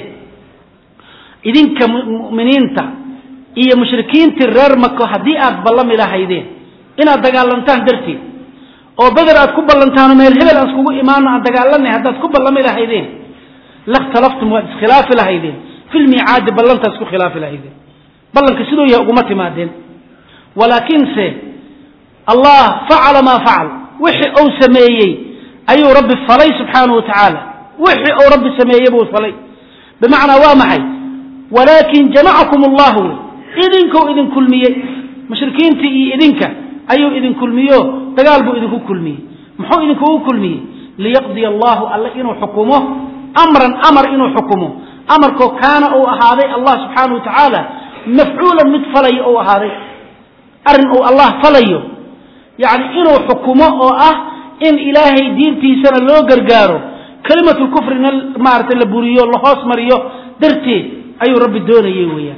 إذن كمؤمنين تا إيه مشركين ترار مكو هديئة بلم إلى حيدين إنا دقالنتان درتي oo badar aad ku ballantaano meel hebel aan iskugu imaano aan dagaalanay haddaad ku ballami lahaydeen lakhtalaftum wa iskhilaaf lahaydeen fil mi'aad ballanta isku khilaaf lahaydeen ballanka sidoo yahay ugu timaadeen walakin se Allah fa'ala ma fa'al wixii uu sameeyay ayuu rabbi falay subhanahu wa ta'ala wixii uu rabbi sameeyay buu falay bimaana waa maxay walakin jama'akum Allah idinku idin kulmiyay mushrikiinti idinka ayuu idin kulmiyo dagaal buu idinku kulmiyay muxuu idinku kulmiyay liyaqdi Allah alla inuu xukumo amar inuu xukumo amarko kaana oo ahaaday Allah subhanahu wa ta'ala maf'uulan mid falay oo ahaaday arin oo Allah falayo yani inuu xukumo oo ah in ilaahay diintiisana loo gargaaro كلمة الكفر ما أردت اللبوريو الله أسمريو درتي أي رب الدون يويا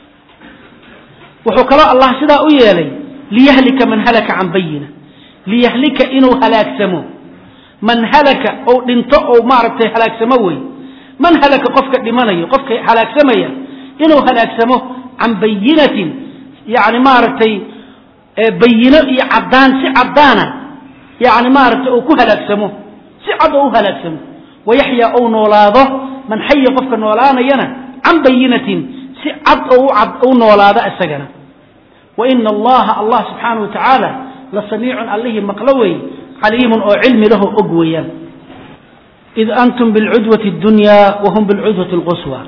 وحكراء الله سدا أيالي ليهلك من هلك عن بينه ليهلك إنه هلاك سمو من هلك أو لنطق أو ما أردت هلاك سموي من هلك قفك لمني قفك هلاك سميا إنه هلاك سمو عن بينة يعني ما أردت بينة عدان سعدانا يعني ما أردت أو كهلاك سمو سعد أو هلاك سمو ويحيى أو نولاده من حي قفك نولانا ينا عن بينة سعد أو نولاده السجنة وإن الله سبحانه وتعالى لسميع عليه مقلوي عليم أو علم له أقويا إذ أنتم بالعدوة الدنيا وهم بالعدوة القصوى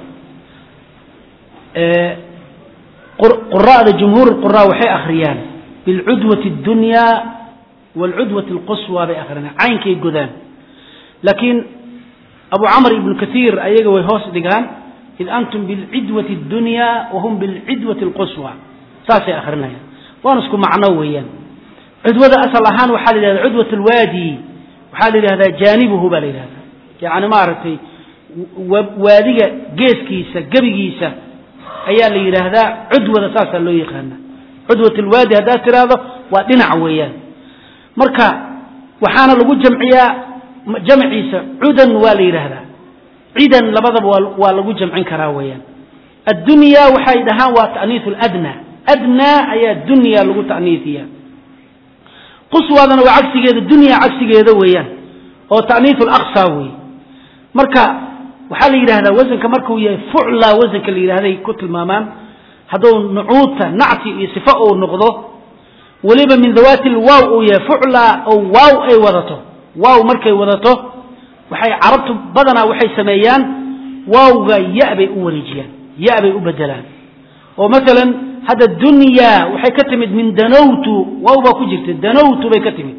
قراء جمهور القراء وحي أخريان بالعدوة الدنيا والعدوة القصوى بآخرنا عين كي قدام لكن أبو عمرو بن كثير أيجا ويهوس دقان إذ أنتم بالعدوة الدنيا وهم بالعدوة القصوى ساسي آخرنا ونسكم معنويا عدوة أصل أهان وحال هذا عدوة الوادي وحال هذا جانبه بالي هذا يعني ما عرفتي وادي جيس كيسة جبي كيسة أيال اللي هذا عدوة أساسا لو يخلنا عدوة الوادي هذا هذا ودنا عويان مركا وحنا لو جمع عيسى عدا والي هذا عيدا لبضب ولو جمع كراويان الدنيا وحيدها وتأنيث الأدنى أدنى أي الدنيا لو تأنيثيا قصوى هذا وعكس كذا الدنيا عكس كذا ويان أو تأنيث الأقصى مركا وحال يرى هذا وزن كمركو يفعل وزن كاللي هذا كتل مامان هذا نعوت نعتي صفاء نقضه ولبا من ذوات الواو يفعل أو واو أي وضته واو مركا وضته وحي عربت بدنا وحي سميان واو يأبي أوريجيان يأبي أبدلان ومثلا هذا الدنيا وحي كتمد من دنوت واو باكجرت دنوت بي كتمد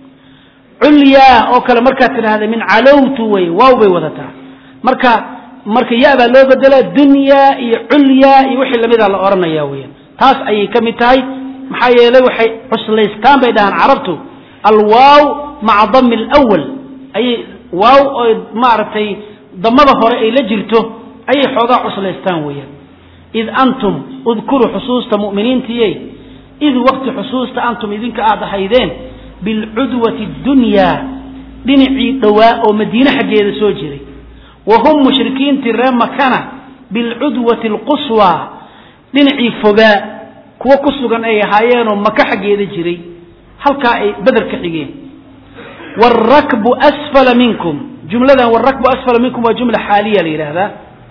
عليا أو كلا مركا هذا من علوت وي واو بي وضته marka yaaba loo bedela dunya iyo ulya iyo wixii lamid ah la oranaya weeyaan taas ay kamid tahay maxaa yeelay waxay cuslaystaan bay dhahan carabtu alwaaw ma'a dhamm alawwal ay waaw oo maartay damada hore ay la jirto ay xoogaa cuslaystaan weeyaan id antum udkuru xusuusta mu'miniintiyay id waqti xusuusta antum idinka aad ahaydeen bil udwati dunya dinici dhawaa oo madiina xageeda soo jiray وهم مشركين ترام مكانه بالعدوة القصوى لنعي فقاء كوا قصوغان اي هايين ومكا حقيدا جري هلكا اي بدر كحيين والركب أسفل منكم جملة والركب أسفل منكم وجملة حالية لهذا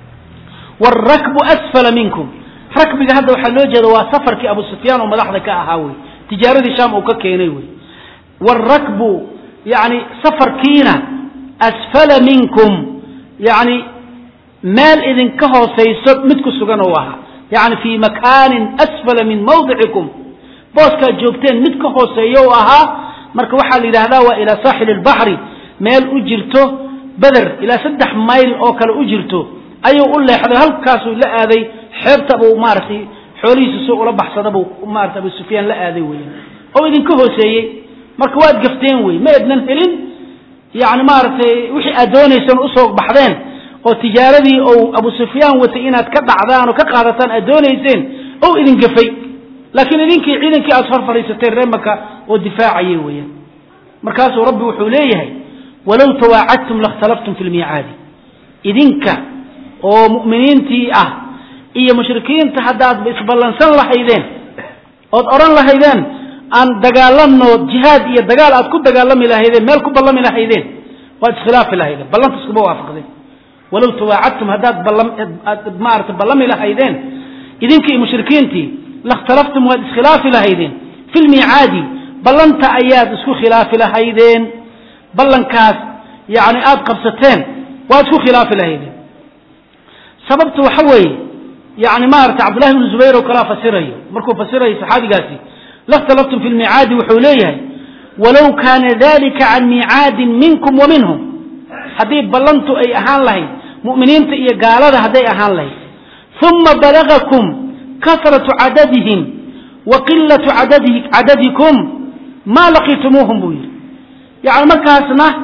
والركب أسفل منكم ركب هذا وحلوجه وسفر كأبو سفيان وملاحظة كأهاوي تجارة شام أو ككينيوي والركب يعني سفر كينا أسفل منكم يعني مال إذن كهو سيسر متكو سغنوها يعني في مكان أسفل من موضعكم بوسكا جوبتين متكو سيوها مركو وحال إلى هذا وإلى ساحل البحر مال أجرته بدر إلى 6 مايل أوكال أجرته أيو قول لي حدا هل كاسو لآذي حبت أبو مارسي حوليس سوء ربح صدبو مارت أبو سفيان لآذي وين أو إذن كهو سيي مركو واد قفتين وين ما إذن هلين يعني مارتي وحي أدوني سن أسوق بحذين أو تجارتي أو أبو سفيان وتئينات كبعضان وكقارتان أدوني سن أو إذن قفي لكن إذنك عيدنك أصفر فريستين رمك والدفاعي ويا مركز ربي وحوليه ولو تواعدتم لاختلفتم في الميعاد إذنك أو مؤمنين تي إيا مشركين تحداد بإسبالنسان لحيدين أو أران لحيدين أن دجالنا جهاد يدجال أتكون دجالنا إلهيدين مالكم بالله إلهيدين وإسخلاف إلهيدين بالله تسكبوا وافقدين ولو تواعدتم هداد بالله مارت بالله إلهيدين إذن كي مشركين تي لاختلفتم وإسخلاف إلهيدين في الميعاد بالله أنت أياد اسكو خلاف إلهيدين بالله كاس يعني آد قبستين واسكو خلاف إلهيدين سببت وحوي يعني مارت عبد الله بن الزبير وكلا فسيري مركو فسيري صحابي قاسي لاختلفتم في الميعاد وحوليه ولو كان ذلك عن ميعاد منكم ومنهم حديث بلنتوا أي أهان لهي مؤمنين تأي قالوا هذي أهان لهي ثم بلغكم كثرة عددهم وقلة عددكم ما لقيتموهم بوير يعني ما كاسنا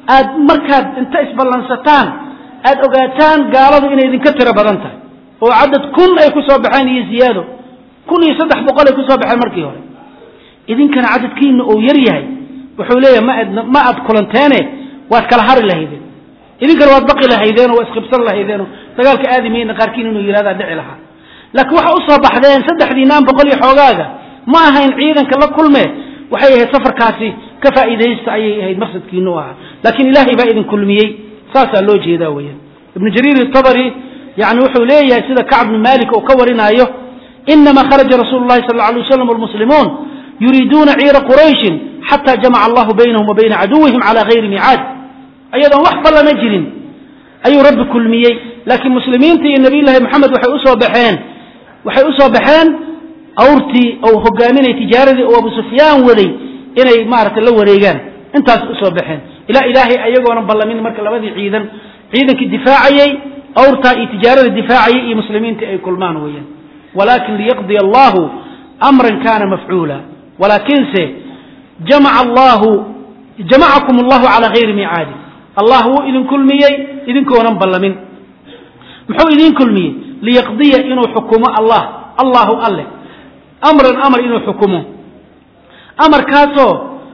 aad markaad inta isballansataan aad ogaataan gaaladu inay idinka tiro badan tahay oo cadad kun ay ku soo baxeen iyo ziyaado 1300 ay ku soo baxeen markii hore idinkana cadadkiina oo yar yahay wuxuu leeyahay ma aad kulanteene waad kala hari lahaydeen idinkana waad baqi lahaydeen oo isqibsan lahaydeen dagaalka aadamiina qaarkiin inuu yiraahdo dhici lahaa laakiin waxa u soo baxdeen 300 iyo xoogaaga ma ahayn ciidanka la kulmee waxay ahayd safarkaasi ka faa'iideysta ayay ahayd maqsadkiinu ah laakiin ilaahay baa idin kulmiyay saasa loo jeedaa weeyaan ibn jarir al-tabari yani wuxuu leeyahay sida ka'b ibn malik oo ka warinayo inma kharaja rasuulullaahi sallallahu alayhi wasallam wal muslimuun yuriduna 'ira quraish hatta jama'a Allah baynahum wa bayna aduwwihim ala ghayri mi'ad ayadoo wax ballan jirin ayuu rabbi kulmiyay laakiin muslimiinta iyo nabi ilaahi maxamed waxay u soo baxeen awrtii oo hogaaminay tijaaradii oo Abu Sufyaan waday inay maartay la wareegaan intaas u soo baxeen ilaahay ayagoona ballamin marka labadii ciidankii difaacayay awrta iyo tijaarada difaacayay iyo muslimiinta ay kulmaan weeyaan walakin liyaqdi Allah amran kana maf'ula walakin jama'akum Allah ala ghayri mi'ad Allah idin kulmiyay idinkoona ballamin muxuu idin kulmiyay liyaqdiya inuu xukumo Allah أمر إنه حكمه أمر كاسو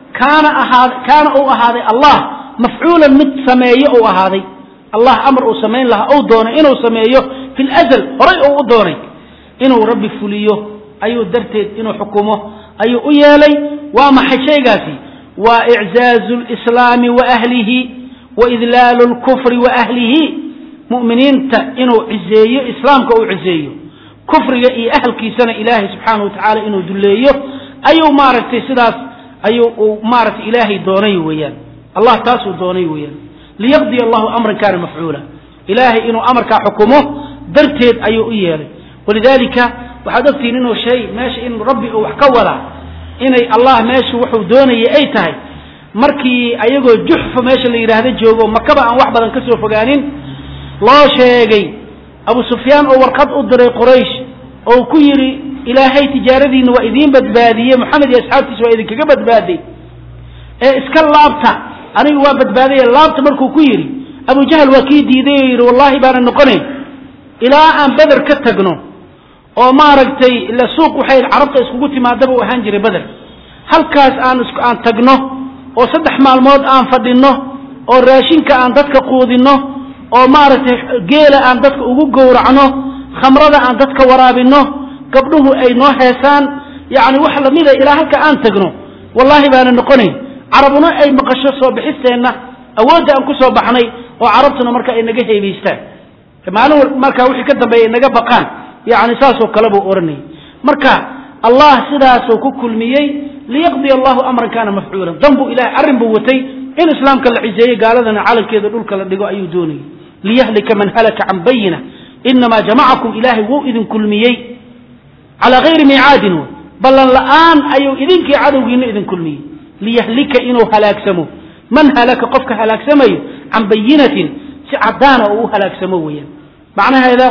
كان أو أهادي الله مفعولا مت سمايه أو أهادي الله أمر أو سمين لها أو دوني إنه سمايه في الأزل رأي أو دوني إنه ربي فليه أيو درتد إنه حكمه أيو أيالي وما حشيقاتي وإعزاز الإسلام وأهله وإذلال الكفر وأهله مؤمنين إنه عزيه إسلام كأو عزيه كفرية إيه أهل كيسان إلهي سبحانه وتعالى إنه دليه أيو مارت سداس أيو مارت إلهي دوني ويان الله تاسو دوني ويان ليقضي الله أمرا كان مفعولا إلهي إنه أمر كحكمه درتيد أيو إيالي ولذلك وحدثتين إنه شيء ماشي إن ربي أو حكولا إني الله ماشي وحو دوني أيتهي مركي أيقو جحف ماشي اللي يرهد جوغو مكبا أن وحبا انكسر فقانين لا شيء أبو سفيان أو ورقد أدري قريش أو كيري إلهي تجاردين وإذين بدبادية محمد يا أصحابتي وإذين كجبت بادي إسكال لابتا أنا يوا بدبادية لابتا مركو كيري أبو جهل وكيد يدير والله بان النقني إلى أن بدر كتقنو وما رقتي إلا سوق وحي العرب اسكوتي ما دبوا هنجري بدر هل كاس أن تقنو وصدح مع الموت أن فدينو والراشين كأن تدك قودينو oo maartay geela aan dadka ugu gowracno khamrada aan dadka waraabino gabdhuhu ay noo heesaan yaani wax la mid ah ilaa halka aan tagno wallahi baana noqonay carabuna ay maqasho soo bixisteena awoodda aan ku soo baxnay oo carabtuna marka ay naga heebeystaan maalin marka wixii ka dambeeyay naga baqaan yaani saas oo kale buu oranay marka Allah sidaas oo ku kulmiyay liyaqdi Allah amran kana maf'ulan dambu ilaahi arrin buu watay in islaamka la cijeeyay gaaladana calankeeda dhulka la dhigo ayuu doonay ليهلك من هلك عن بينه إنما جمعكم إلهي وو إذن كل ميي على غير ميعاد بل الآن أيو إذنك عدو إذن كل ميي ليهلك إنه هلاك سمو من هلك قفك هلاك سمي عن بينة سعدان أو هلاك سمويا معنى هذا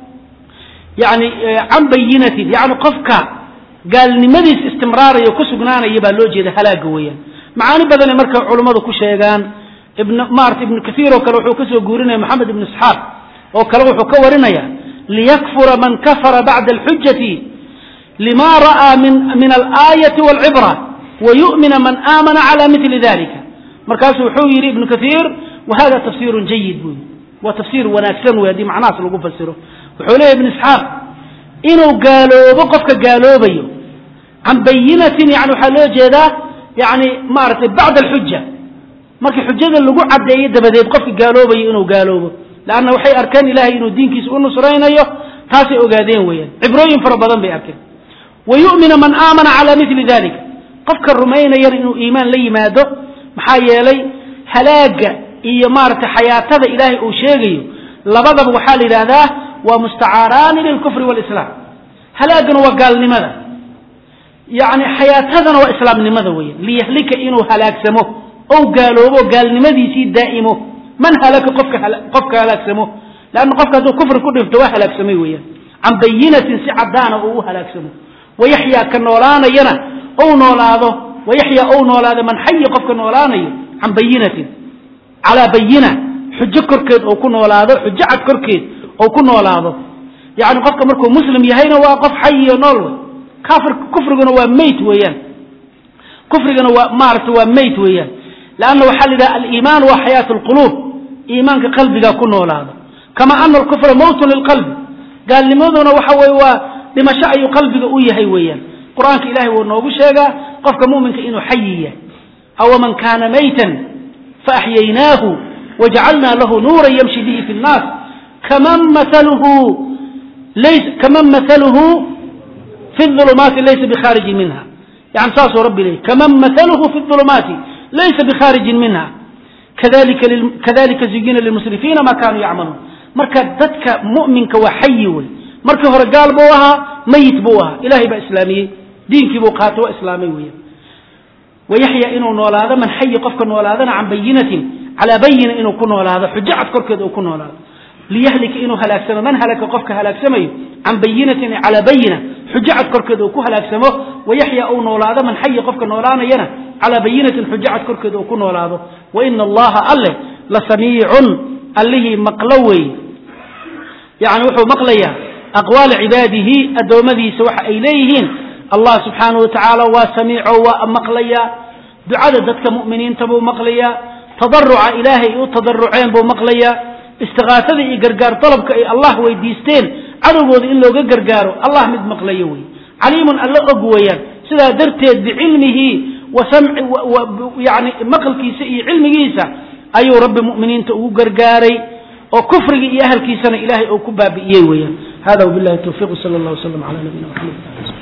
يعني عن بينة يعني قفك قال لماذا استمرار يكسقنانا يبقى لوجه هذا هلاك ويا معاني بدل مركب علماء كشيغان ابن كثير وكلو حكسو قورنا محمد بن إسحاق وكلو حكورنا ليكفر من كفر بعد الحجة لما رأى من الآية والعبرة ويؤمن من آمن على مثل ذلك مركز حوير ابن كثير وهذا تفسير جيد وتفسير وناسن ويدي معناه سلوكو فسره وحوليه ابن إسحاق إنه قالوا بقفك قالوا بيو عن بينة يعني حلو جدا يعني مارت بعد الحجة markii xujada lagu cadeeyay dabadeed qofki gaaloobayo inuu gaaloobo laana waxay arkaan ilaahay inuu diinkiisa u nusraynayo taasay ogaadeen weeyaan cibrooyin fara badan bay arkeen wayu'minu man aamana ala mithli dhalika qofka rumaynaya inuu iimaan la yimaado maxaa yeelay halaaga iyo maarta xayaatada ilaahay uu sheegayo labadaba waxa la yiraahdaa waa mustacaaraan lil kufri wal islam halaagana waa gaalnimada yaani xayaatadana waa islaamnimada weeyaan liyahlika inuu halaagsamo أو قالوا قال لماذا يصير دائمه من هلك قفك هلاك سموه لأن قفك هذا كفر كله فتواه هلاك سموه عن بينة سعدانا أو هلاك سموه ويحيى كالنولانا ينا أو نولاده ويحيى أو نولاده من حي قفك النولانا عن بينة على بينة حجة كركيد أو كن ولا هذا حجة عد كركيد أو كن ولا هذا يعني قف مركو مسلم يهينا وقف حي نور كفر جنوا ميت ويان كفر جنوا مارت وميت ويان لأنه حل الإيمان وحياة القلوب إيمان كقلبك كن ولا هذا كما أن الكفر موت للقلب قال لماذا وحوي لما شاء قلبك أويه ويان قرآن إلهي والنوب شيئا قفك مؤمن كإنه حيية أو من كان ميتا فأحييناه وجعلنا له نورا يمشي به في الناس كمن مثله في الظلمات ليس بخارج منها يعني صاص ربي ليه كمن مثله في الظلمات ليس بخارج منها كذلك زينا للمسرفين ما كانوا يعملون مركدتك مؤمنك وحيوي مركه رجال بوها ميت بوها إلهي بإسلامي دينك بوقاته إسلامي ويحيى إنه نولاده من حي قفك نولاده عن بينة على بينة إنه كن نولاده حجعت كركد أو كن نولاده ليهلك إنه هلاك سما من هلك قفك هلاك سمي عن بينة على بينة حجعت كركد أو كن هلاك سما ويحيى أو نولاده من حي قفك نولاده ينا على بينة حجعت كركد أو كن نولاده وإن الله الله لسميع الله مقلوي يعني وحو مقليا أقوال عباده الدومذي سوح إليهن الله سبحانه وتعالى وسميع ومقليا دعاء ذاتك مؤمنين تبو مقليا تضرع إلهي وتضرعين بو مقليا استغاثة إقرقار طلبك الله ويديستين عدو إن لو قرقارو الله مد مقليوي عليم الله أقويا سلا درتيد بعلمه وسمع يعني مقل كيسي علم كيسا أيو رب مؤمنين تبو قرقاري وكفر أهل كيسان إلهي أو كباب إيويا هذا وبالله التوفيق صلى الله وسلم على نبينا محمد.